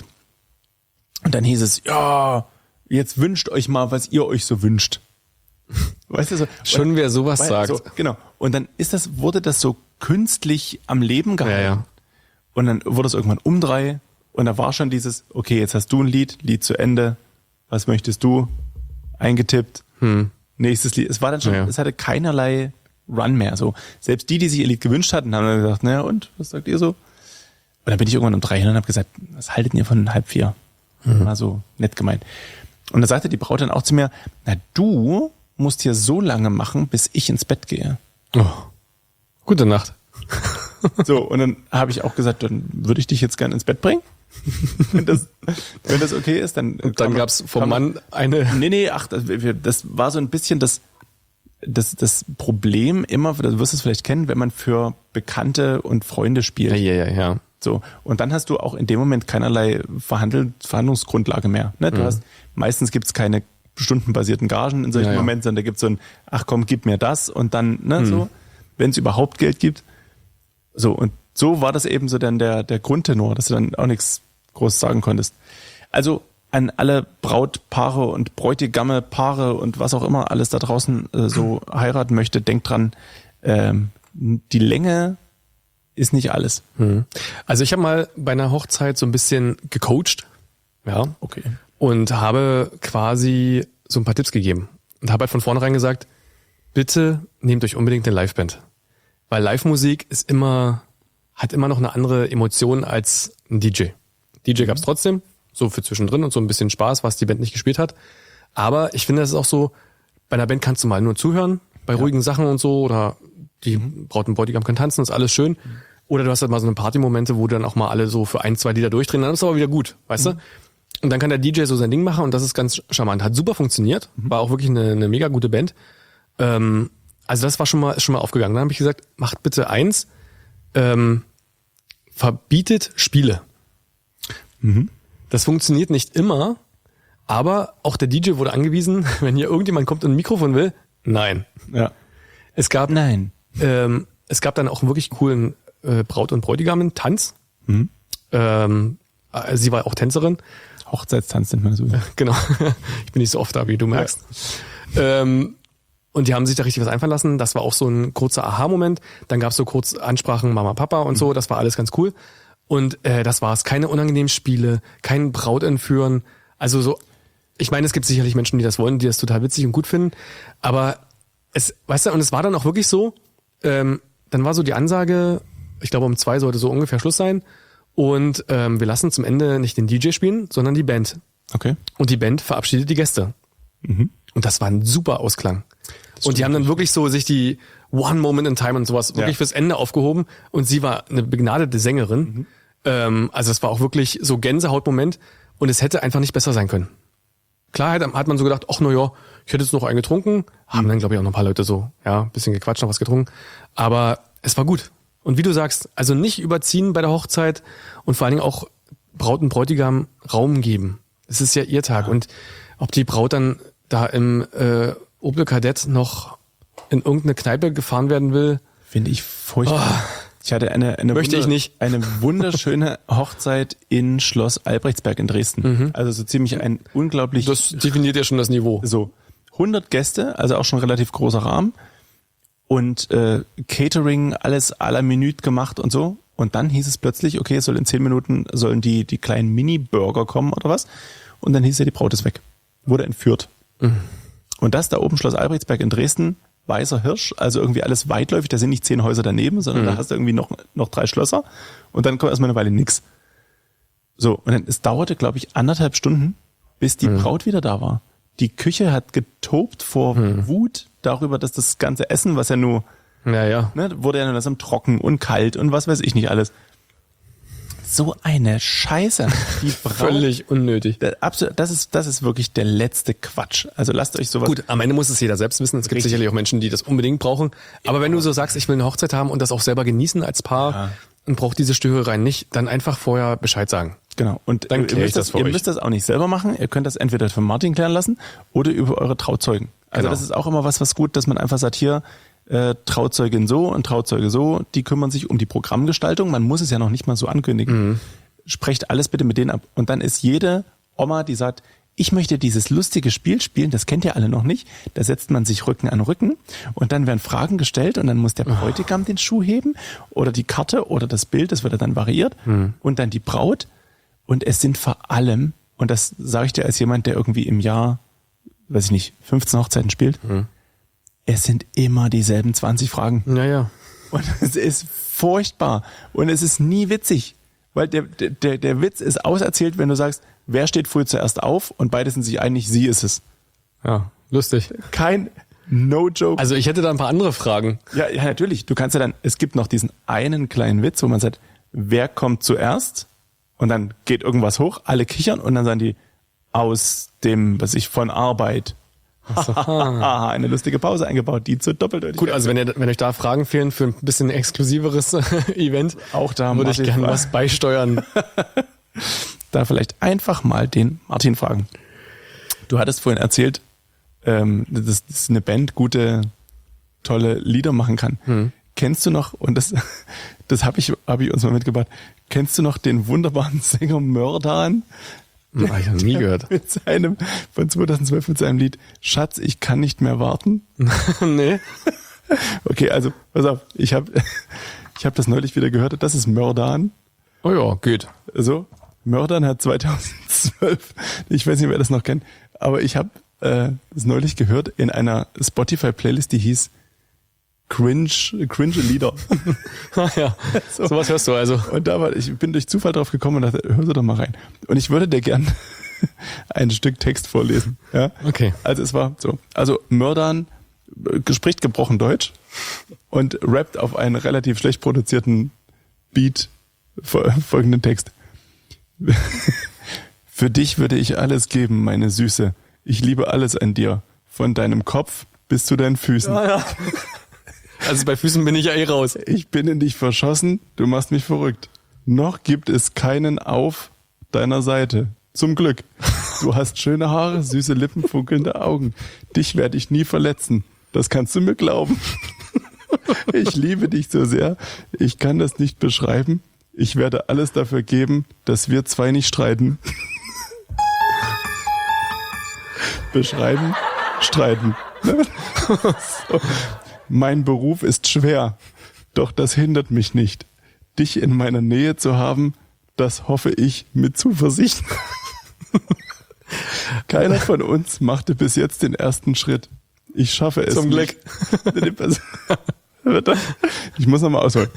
Und dann hieß es, ja, jetzt wünscht euch mal, was ihr euch so wünscht. Weißt du so? Schon wer sowas weil, sagt. So, genau. Und dann ist das, wurde das so künstlich am Leben gehalten. Ja, ja. Und dann wurde es irgendwann um drei und da war schon dieses, okay, jetzt hast du ein Lied, Lied zu Ende, was möchtest du? Eingetippt, hm. nächstes Lied. Es war dann schon, ja. es hatte keinerlei Run mehr. So. Selbst die, die sich ihr Lied gewünscht hatten, haben dann gesagt, naja und, was sagt ihr so? Und dann bin ich irgendwann um drei hin und habe gesagt, was haltet ihr von halb vier? Mhm. Mal so nett gemeint. Und da sagte die Braut dann auch zu mir, na du musst hier so lange machen, bis ich ins Bett gehe. Oh. Gute Nacht. So, und dann habe ich auch gesagt, dann würde ich dich jetzt gerne ins Bett bringen. wenn, das, wenn das okay ist, dann. Und dann gab es vom man, Mann eine. Nee, nee, ach, das, das war so ein bisschen das, das, das Problem immer, du wirst es vielleicht kennen, wenn man für Bekannte und Freunde spielt. Ja, ja, ja. So. Und dann hast du auch in dem Moment keinerlei Verhandel, Verhandlungsgrundlage mehr. Ne? Du mhm. hast, meistens gibt's keine stundenbasierten Gagen in solchen ja, ja. Momenten, sondern da gibt's so ein, ach komm, gib mir das und dann, ne, mhm. so, wenn es überhaupt Geld gibt. So, und so war das eben so dann der, der Grundtenor, dass du dann auch nichts groß sagen konntest. Also an alle Brautpaare und Bräutigamme, Paare und was auch immer alles da draußen äh, so heiraten möchte, denkt dran, ähm, die Länge ist nicht alles. Also ich habe mal bei einer Hochzeit so ein bisschen gecoacht, ja, okay, und habe quasi so ein paar Tipps gegeben und habe halt von vornherein gesagt, bitte nehmt euch unbedingt eine Liveband, weil Live-Musik ist immer, hat immer noch eine andere Emotion als ein D J. D J gab's trotzdem, so für zwischendrin und so ein bisschen Spaß, was die Band nicht gespielt hat. Aber ich finde, das ist auch so, bei einer Band kannst du mal nur zuhören, bei ja. ruhigen Sachen und so, oder die Braut und Bräutigam können tanzen, ist alles schön. Oder du hast halt mal so eine Partymomente, wo dann auch mal alle so für ein, zwei Lieder durchdrehen, dann ist es aber wieder gut, weißt mhm. du? Und dann kann der D J so sein Ding machen und das ist ganz charmant. Hat super funktioniert, mhm. war auch wirklich eine, eine mega gute Band. Ähm, also das war schon mal, ist schon mal aufgegangen. Dann habe ich gesagt, macht bitte eins, ähm, verbietet Spiele. Mhm. Das funktioniert nicht immer, aber auch der D J wurde angewiesen, wenn hier irgendjemand kommt und ein Mikrofon will, nein. Ja. Es gab, nein. Ähm, es gab dann auch einen wirklich coolen äh, Braut- und Bräutigamen-Tanz. Mhm. Ähm, äh, sie war auch Tänzerin. Hochzeitstanz nennt man das so. Genau. Ich bin nicht so oft da, wie du merkst. Ja. Ähm, und die haben sich da richtig was einfallen lassen. Das war auch so ein kurzer Aha-Moment. Dann gab es so kurz Ansprachen Mama, Papa und so. Das war alles ganz cool. Und äh, das war's. Keine unangenehmen Spiele, kein Brautentführen. Also so, ich meine, es gibt sicherlich Menschen, die das wollen, die das total witzig und gut finden. Aber es, weißt du, und es war dann auch wirklich so, ähm, dann war so die Ansage, ich glaube um zwei sollte so ungefähr Schluss sein. Und ähm, wir lassen zum Ende nicht den D J spielen, sondern die Band. Okay. Und die Band verabschiedet die Gäste. Mhm. Und das war ein super Ausklang. Und die haben dann wirklich so sich die One Moment in Time und sowas wirklich ja. fürs Ende aufgehoben. Und sie war eine begnadete Sängerin. Mhm. Ähm, also es war auch wirklich so Gänsehautmoment. Und es hätte einfach nicht besser sein können. Klar hat, hat man so gedacht, ach na ja, ich hätte jetzt noch einen getrunken. Haben mhm. dann glaube ich auch noch ein paar Leute so, ja, ein bisschen gequatscht, noch was getrunken. Aber es war gut. Und wie du sagst, also nicht überziehen bei der Hochzeit und vor allen Dingen auch Braut und Bräutigam Raum geben. Es ist ja ihr Tag. Ja. Und ob die Braut dann da im äh, Opel Kadett noch in irgendeine Kneipe gefahren werden will, finde ich furchtbar. Oh, ich hatte eine, eine, möchte Wunder, ich nicht. eine wunderschöne Hochzeit in Schloss Albrechtsberg in Dresden. Mhm. Also so ziemlich ein unglaublich... Das definiert ja schon das Niveau. So, hundert Gäste, also auch schon relativ großer Rahmen. Und äh, Catering, alles à la Minute gemacht und so. Und dann hieß es plötzlich, okay, es soll in zehn Minuten sollen die die kleinen Mini-Burger kommen oder was. Und dann hieß es ja, die Braut ist weg. Wurde entführt. Mhm. Und das da oben, Schloss Albrechtsberg in Dresden, Weißer Hirsch, also irgendwie alles weitläufig, da sind nicht zehn Häuser daneben, sondern mhm. da hast du irgendwie noch noch drei Schlösser und dann kommt erstmal eine Weile nix. So, und dann, es dauerte, glaube ich, anderthalb Stunden, bis die mhm. Braut wieder da war. Die Küche hat getobt vor mhm. Wut darüber, dass das ganze Essen, was ja nur, ja, ja. Ne, wurde ja nur langsam trocken und kalt und was weiß ich nicht alles. So eine Scheiße. Die Braut, völlig unnötig. Das ist, das ist wirklich der letzte Quatsch. Also lasst euch sowas... Gut, am Ende muss es jeder selbst wissen. Es gibt richtig. Sicherlich auch Menschen, die das unbedingt brauchen. Aber ja. wenn du so sagst, ich will eine Hochzeit haben und das auch selber genießen als Paar ja. und braucht diese Störereien nicht, dann einfach vorher Bescheid sagen. Genau. Und dann ihr, müsst das, das ihr müsst das auch nicht selber machen. Ihr könnt das entweder von Martin klären lassen oder über eure Trauzeugen. Also genau. das ist auch immer was, was gut, dass man einfach sagt, hier, äh, Trauzeugin so und Trauzeuge so, die kümmern sich um die Programmgestaltung. Man muss es ja noch nicht mal so ankündigen. Mhm. Sprecht alles bitte mit denen ab. Und dann ist jede Oma, die sagt, ich möchte dieses lustige Spiel spielen, das kennt ihr alle noch nicht. Da setzt man sich Rücken an Rücken und dann werden Fragen gestellt und dann muss der Bräutigam den Schuh heben oder die Karte oder das Bild, das wird ja dann variiert mhm. und dann die Braut. Und es sind vor allem, und das sage ich dir als jemand, der irgendwie im Jahr, weiß ich nicht, fünfzehn Hochzeiten spielt, mhm. es sind immer dieselben zwanzig Fragen. Naja. Und es ist furchtbar und es ist nie witzig. Weil der, der, der Witz ist auserzählt, wenn du sagst, wer steht früh zuerst auf und beide sind sich einig, sie ist es. Ja, lustig. Kein No-Joke. Also ich hätte da ein paar andere Fragen. Ja, ja, natürlich. Du kannst ja dann, es gibt noch diesen einen kleinen Witz, wo man sagt, wer kommt zuerst? Und dann geht irgendwas hoch, alle kichern und dann sagen die, aus dem, was ich, von Arbeit. So. Eine lustige Pause eingebaut, die zu Doppeldeutigkeit. Gut, also wenn, ihr, wenn euch da Fragen fehlen für ein bisschen exklusiveres Event, auch da würde ich gerne was beisteuern. Da vielleicht einfach mal den Martin fragen. Du hattest vorhin erzählt, ähm, dass, dass eine Band gute, tolle Lieder machen kann. Hm. Kennst du noch, und das, das habe ich, hab ich uns mal mitgebracht, kennst du noch den wunderbaren Sänger Mördan? Hm, hab ich noch nie gehört. Mit seinem, von zweitausendzwölf mit seinem Lied Schatz, ich kann nicht mehr warten. Nee. Okay, also pass auf, ich habe ich hab das neulich wieder gehört, das ist Mördan. Oh ja, geht. So, Mördan hat zweitausendzwölf, ich weiß nicht, wer das noch kennt, aber ich habe äh, das neulich gehört in einer Spotify-Playlist, die hieß Cringe, Cringe Lieder. Ah ja, so. Sowas hörst du also. Und da war, ich bin durch Zufall drauf gekommen und dachte, hör sie doch mal rein. Und ich würde dir gern ein Stück Text vorlesen. Ja? Okay. Also es war so, also Mördan spricht gebrochen Deutsch und rappt auf einen relativ schlecht produzierten Beat folgenden Text. Für dich würde ich alles geben, meine Süße. Ich liebe alles an dir. Von deinem Kopf bis zu deinen Füßen. Ja, ja. Also bei Füßen bin ich ja eh raus. Ich bin in dich verschossen, du machst mich verrückt. Noch gibt es keinen auf deiner Seite. Zum Glück. Du hast schöne Haare, süße Lippen, funkelnde Augen. Dich werde ich nie verletzen. Das kannst du mir glauben. Ich liebe dich so sehr. Ich kann das nicht beschreiben. Ich werde alles dafür geben, dass wir zwei nicht streiten. Beschreiben, streiten. So. Mein Beruf ist schwer, doch das hindert mich nicht. Dich in meiner Nähe zu haben, das hoffe ich mit Zuversicht. Keiner von uns machte bis jetzt den ersten Schritt. Ich schaffe es Zum nicht. Glück. Ich muss nochmal ausholen.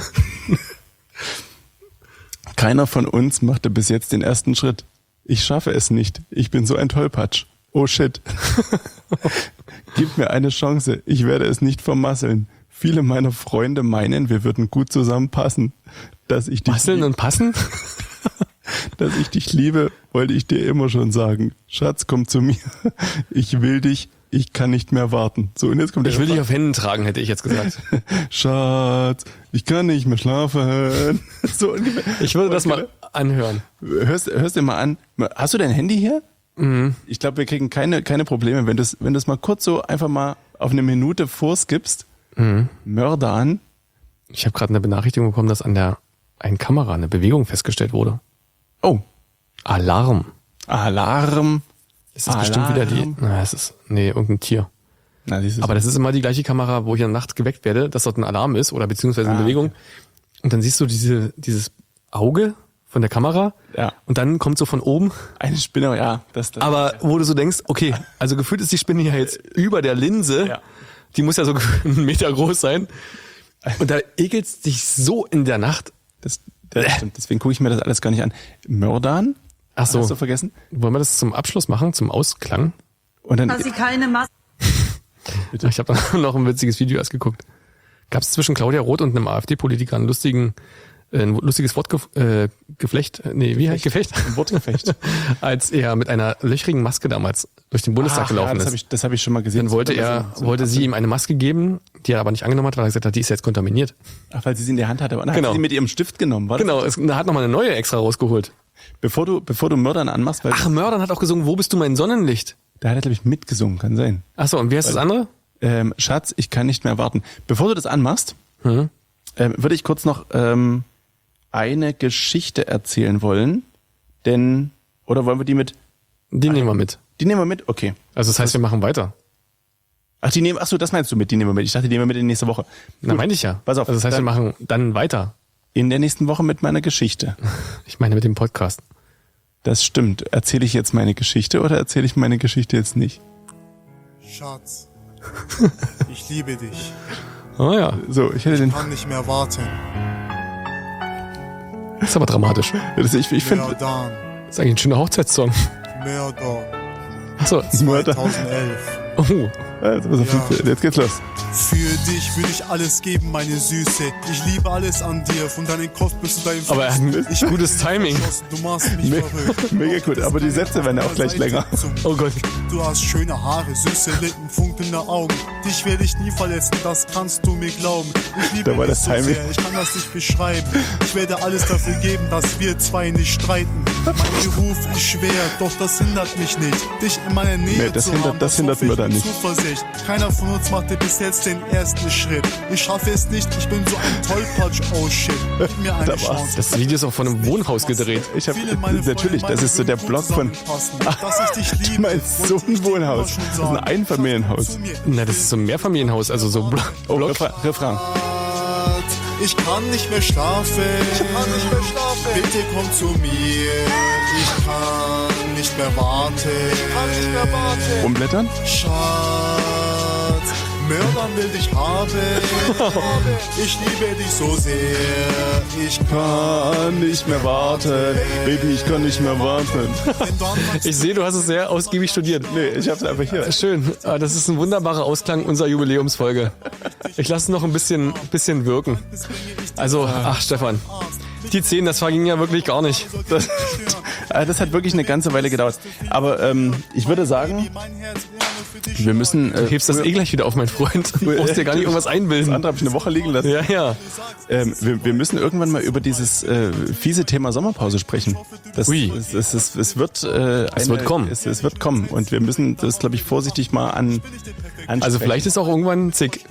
Keiner von uns machte bis jetzt den ersten Schritt. Ich schaffe es nicht. Ich bin so ein Tollpatsch. Oh shit. Gib mir eine Chance. Ich werde es nicht vermasseln. Viele meiner Freunde meinen, wir würden gut zusammenpassen. Dass ich dich Masseln und passen? Dass ich dich liebe, wollte ich dir immer schon sagen. Schatz, komm zu mir. Ich will dich. Ich kann nicht mehr warten. So, und jetzt kommt der Ich will dich auf Händen tragen, hätte ich jetzt gesagt. Schatz, ich kann nicht mehr schlafen. So ungefähr. Ich würde das mal anhören. Hörst, hörst dir mal an. Hast du dein Handy hier? Mhm. Ich glaube, wir kriegen keine, keine Probleme, wenn du es wenn du's mal kurz so einfach mal auf eine Minute vorskippst. Mhm. Mördan. Ich habe gerade eine Benachrichtigung bekommen, dass an der einen Kamera eine Bewegung festgestellt wurde. Oh. Alarm. Alarm. Ist das bestimmt wieder die... Na, es ist... Nee, irgendein Tier. Na, das ist Aber das ist immer die gleiche Kamera, wo ich in der Nacht geweckt werde, dass dort ein Alarm ist oder beziehungsweise eine ah, Bewegung. Okay. Und dann siehst du diese dieses Auge von der Kamera. Ja. Und dann kommt so von oben... Eine Spinne, ja. Das, das, aber wo du so denkst, okay, also gefühlt ist die Spinne ja jetzt über der Linse. Ja. Die muss ja so einen Meter groß sein. Und da ekelst dich so in der Nacht. Das, das stimmt. Deswegen gucke ich mir das alles gar nicht an. Mördan? Ach so. Hast du vergessen? Wollen wir das zum Abschluss machen, zum Ausklang? Und dann. Dass sie keine Maske. Ich habe da noch ein witziges Video erst geguckt. Gab es zwischen Claudia Roth und einem AfD-Politiker einen lustigen, äh, ein lustiges Wortgeflecht, äh, Geflecht, nee, wie heißt Gefecht? Ein Wortgefecht. Als er mit einer löchrigen Maske damals durch den Bundestag Ach, gelaufen ja, das ist. Hab ich, das habe ich schon mal gesehen. Dann wollte er, so, so wollte sie ihm eine Maske geben, die er aber nicht angenommen hat, weil er gesagt hat, die ist jetzt kontaminiert. Ach, weil sie sie in der Hand hatte. Und dann Genau. hat sie sie mit ihrem Stift genommen. War das Genau, es er hat nochmal eine neue extra rausgeholt. Bevor du, bevor du Mördan anmachst, weil Ach, Mördan hat auch gesungen, wo bist du mein Sonnenlicht? da hat er, glaube ich, mitgesungen, kann sein. Ach so, und wie heißt das andere? Ähm, Schatz, ich kann nicht mehr warten. Bevor du das anmachst, Mhm. ähm, würde ich kurz noch ähm, eine Geschichte erzählen wollen. Denn, oder wollen wir die mit... Die nehmen wir mit. Die nehmen wir mit? Okay. Also das heißt, wir machen weiter. Ach, die nehmen, ach so, das meinst du mit, die nehmen wir mit. Ich dachte, die nehmen wir mit in die nächste Woche. Na, meine ich ja. Pass auf, Also das heißt, dann- wir machen dann weiter. In der nächsten Woche mit meiner Geschichte. Ich meine mit dem Podcast. Das stimmt. Erzähle ich jetzt meine Geschichte oder erzähle ich meine Geschichte jetzt nicht? Schatz, ich liebe dich. Ah ja, So, ich hätte den... Kann nicht mehr warten. ist aber dramatisch. Das, ich ich finde... Merdan, Das ist eigentlich ein schöner Hochzeitssong. Mörder, Achso. zweitausendelf. Oh. Also, pass auf, Ja. jetzt geht's los. Für dich würde ich alles geben, meine Süße. Ich liebe alles an dir, von deinem Kopf bis zu deinem Aber er hat ein Füßen. Ich bin gutes dir Timing. verschossen, Du machst mich Me- verrückt. mega gut, aber die Sätze werden ja auch gleich länger. Oh Gott. Du hast schöne Haare, süße Lippen, funkelnde Augen. Dich werde ich nie verletzen, das kannst du mir glauben. Ich liebe Da war dich das so Timing. sehr, ich kann das nicht beschreiben. Ich werde alles dafür geben, dass wir zwei nicht streiten. Mein Beruf ist schwer, doch das hindert mich nicht. Dich in meiner Nähe Nee, das zu hindert- haben, das hindert hoffe ich mir da mit nicht. Zuversicht. Keiner von uns machte bis jetzt den ersten Schritt. Ich schaffe es nicht, ich bin so ein Tollpatsch, oh shit. Gib mir eine Da war's. Chance. Das Video ist auch von einem Wohnhaus gedreht. Ich hab- Viele meiner natürlich, Freunde das ist so der meinen Blog von- zusammenpassen. Dass ich dich liebe, Du meinst so wollte ein ich dir Wohnhaus. immer Das schon ist ein sagen. Einfamilienhaus. Zu mir. Na, das ist so ein Mehrfamilienhaus, also so Block. Oh, Block. Refrain. Refrain. Ich kann nicht mehr schlafen. Ich kann nicht mehr schlafen. Bitte komm zu mir. Ich kann nicht mehr warten. Ich kann nicht mehr warten. Umblättern? Schatz, Mördern will dich haben. Ich liebe dich so sehr. Ich Kann nicht mehr warten. Baby, ich kann nicht mehr warten. wenn du anfängst, Ich sehe, du hast es sehr ausgiebig studiert. Nee, ich hab's einfach hier. Schön. Ah, Das ist ein wunderbarer Ausklang unserer Jubiläumsfolge. Ich lasse es noch ein bisschen, bisschen wirken. Also, ach Stefan, die zehn, das verging ja wirklich gar nicht. Das, äh, das hat wirklich eine ganze Weile gedauert. Aber ähm, ich würde sagen, mein Herz immer nur für dich. wir müssen... Äh, Du hebst das eh gleich wieder auf, mein Freund. Du brauchst dir gar nicht irgendwas Das einbilden. andere habe ich eine Woche liegen lassen. Ja, ja. Ähm, wir, wir müssen irgendwann mal über dieses äh, fiese Thema Sommerpause sprechen. Das, Ui. Es, es, es, es wird, äh, Es wird kommen. Es, es wird kommen. Und wir müssen das, glaube ich, vorsichtig mal an ansprechen. Also vielleicht ist auch irgendwann zick.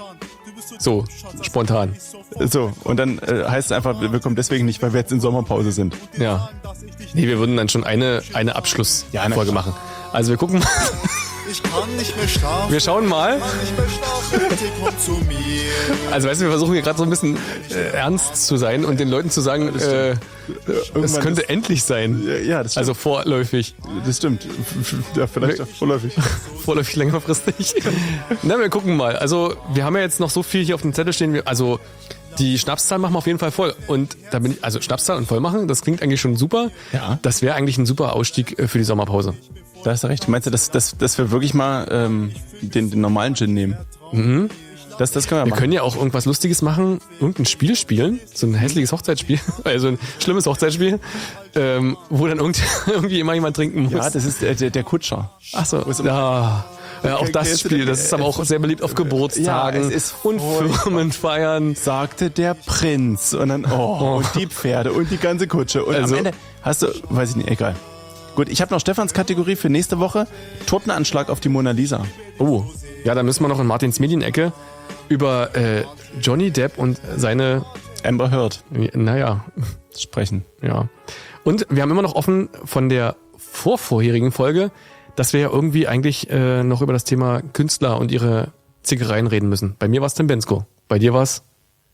So, spontan. So, und dann äh, heißt es einfach, wir kommen deswegen nicht, weil wir jetzt in Sommerpause sind. Ja. Nee, wir würden dann schon eine, eine Ja, Abschlussfolge na machen. Also wir gucken, Ich kann nicht mehr schlafen. wir schauen mal. Ich kann nicht mehr schlafen. Bitte komm zu mir. Also weißt du, wir versuchen hier gerade so ein bisschen äh, ernst zu sein und den Leuten zu sagen, äh, es Irgendwann könnte ist- endlich sein. Ja, ja, das stimmt. Also vorläufig. das stimmt. Ja, vielleicht auch vorläufig. Vorläufig längerfristig. Na, wir gucken mal. Also, wir haben ja jetzt noch so viel hier auf dem Zettel stehen. Wir- Also, die Schnapszahl machen wir auf jeden Fall voll. Und da bin ich, also Schnapszahl und voll machen, das klingt eigentlich schon super. Ja. Das wäre eigentlich ein super Ausstieg äh, für die Sommerpause. Da hast du recht. Meinst du, dass, dass, dass wir wirklich mal ähm, den, den normalen Gin nehmen? Mhm. Das, das können wir, Wir machen. können ja auch irgendwas Lustiges machen, irgendein Spiel spielen, so ein hässliches Hochzeitsspiel, also ein schlimmes Hochzeitsspiel, ähm, wo dann irgend, irgendwie immer jemand trinken muss. Ja, das ist der, der, der Kutscher. Ach so, ja. Ja, auch das Spiel, das ist aber auch sehr beliebt auf Geburtstagen Ja, es ist und furchtbar. Firmenfeiern. Sagte der Prinz. Und dann, oh, und die Pferde und die ganze Kutsche. Und Also- am Ende hast du, weiß ich nicht, egal. Gut, ich habe noch Stefans Kategorie für nächste Woche. Tortenanschlag auf die Mona Lisa. Oh, ja, da müssen wir noch in Martins Medienecke über äh, Johnny Depp und seine, Amber Heard naja, sprechen. ja. Und wir haben immer noch offen von der vorvorherigen Folge, dass wir ja irgendwie eigentlich äh, noch über das Thema Künstler und ihre Zickereien reden müssen. Bei mir war es Tim Bensko. Bei dir war es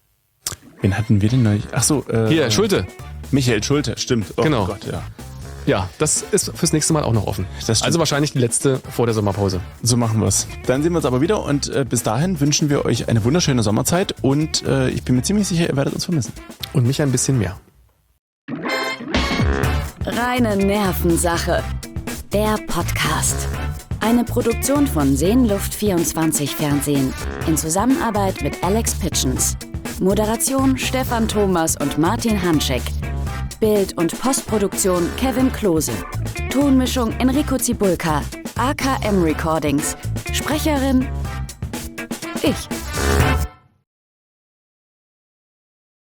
Wen hatten wir denn neulich? Ach so, äh, hier, Schulte. Michael Schulte, stimmt. Oh Genau. Gott, ja. Ja, das ist fürs nächste Mal auch noch offen. Das stimmt. Also wahrscheinlich die letzte vor der Sommerpause. So machen wir's. Dann sehen wir uns aber wieder und äh, bis dahin wünschen wir euch eine wunderschöne Sommerzeit und äh, ich bin mir ziemlich sicher, ihr werdet uns vermissen. Und mich ein bisschen mehr. Reine Nervensache. Der Podcast. Eine Produktion von Seenluft vierundzwanzig Fernsehen in Zusammenarbeit mit Alex Pitchens. Moderation Stefan Thomas und Martin Hanschek. Bild- und Postproduktion Kevin Klose. Tonmischung Enrico Zibulka. A K M Recordings. Sprecherin ich.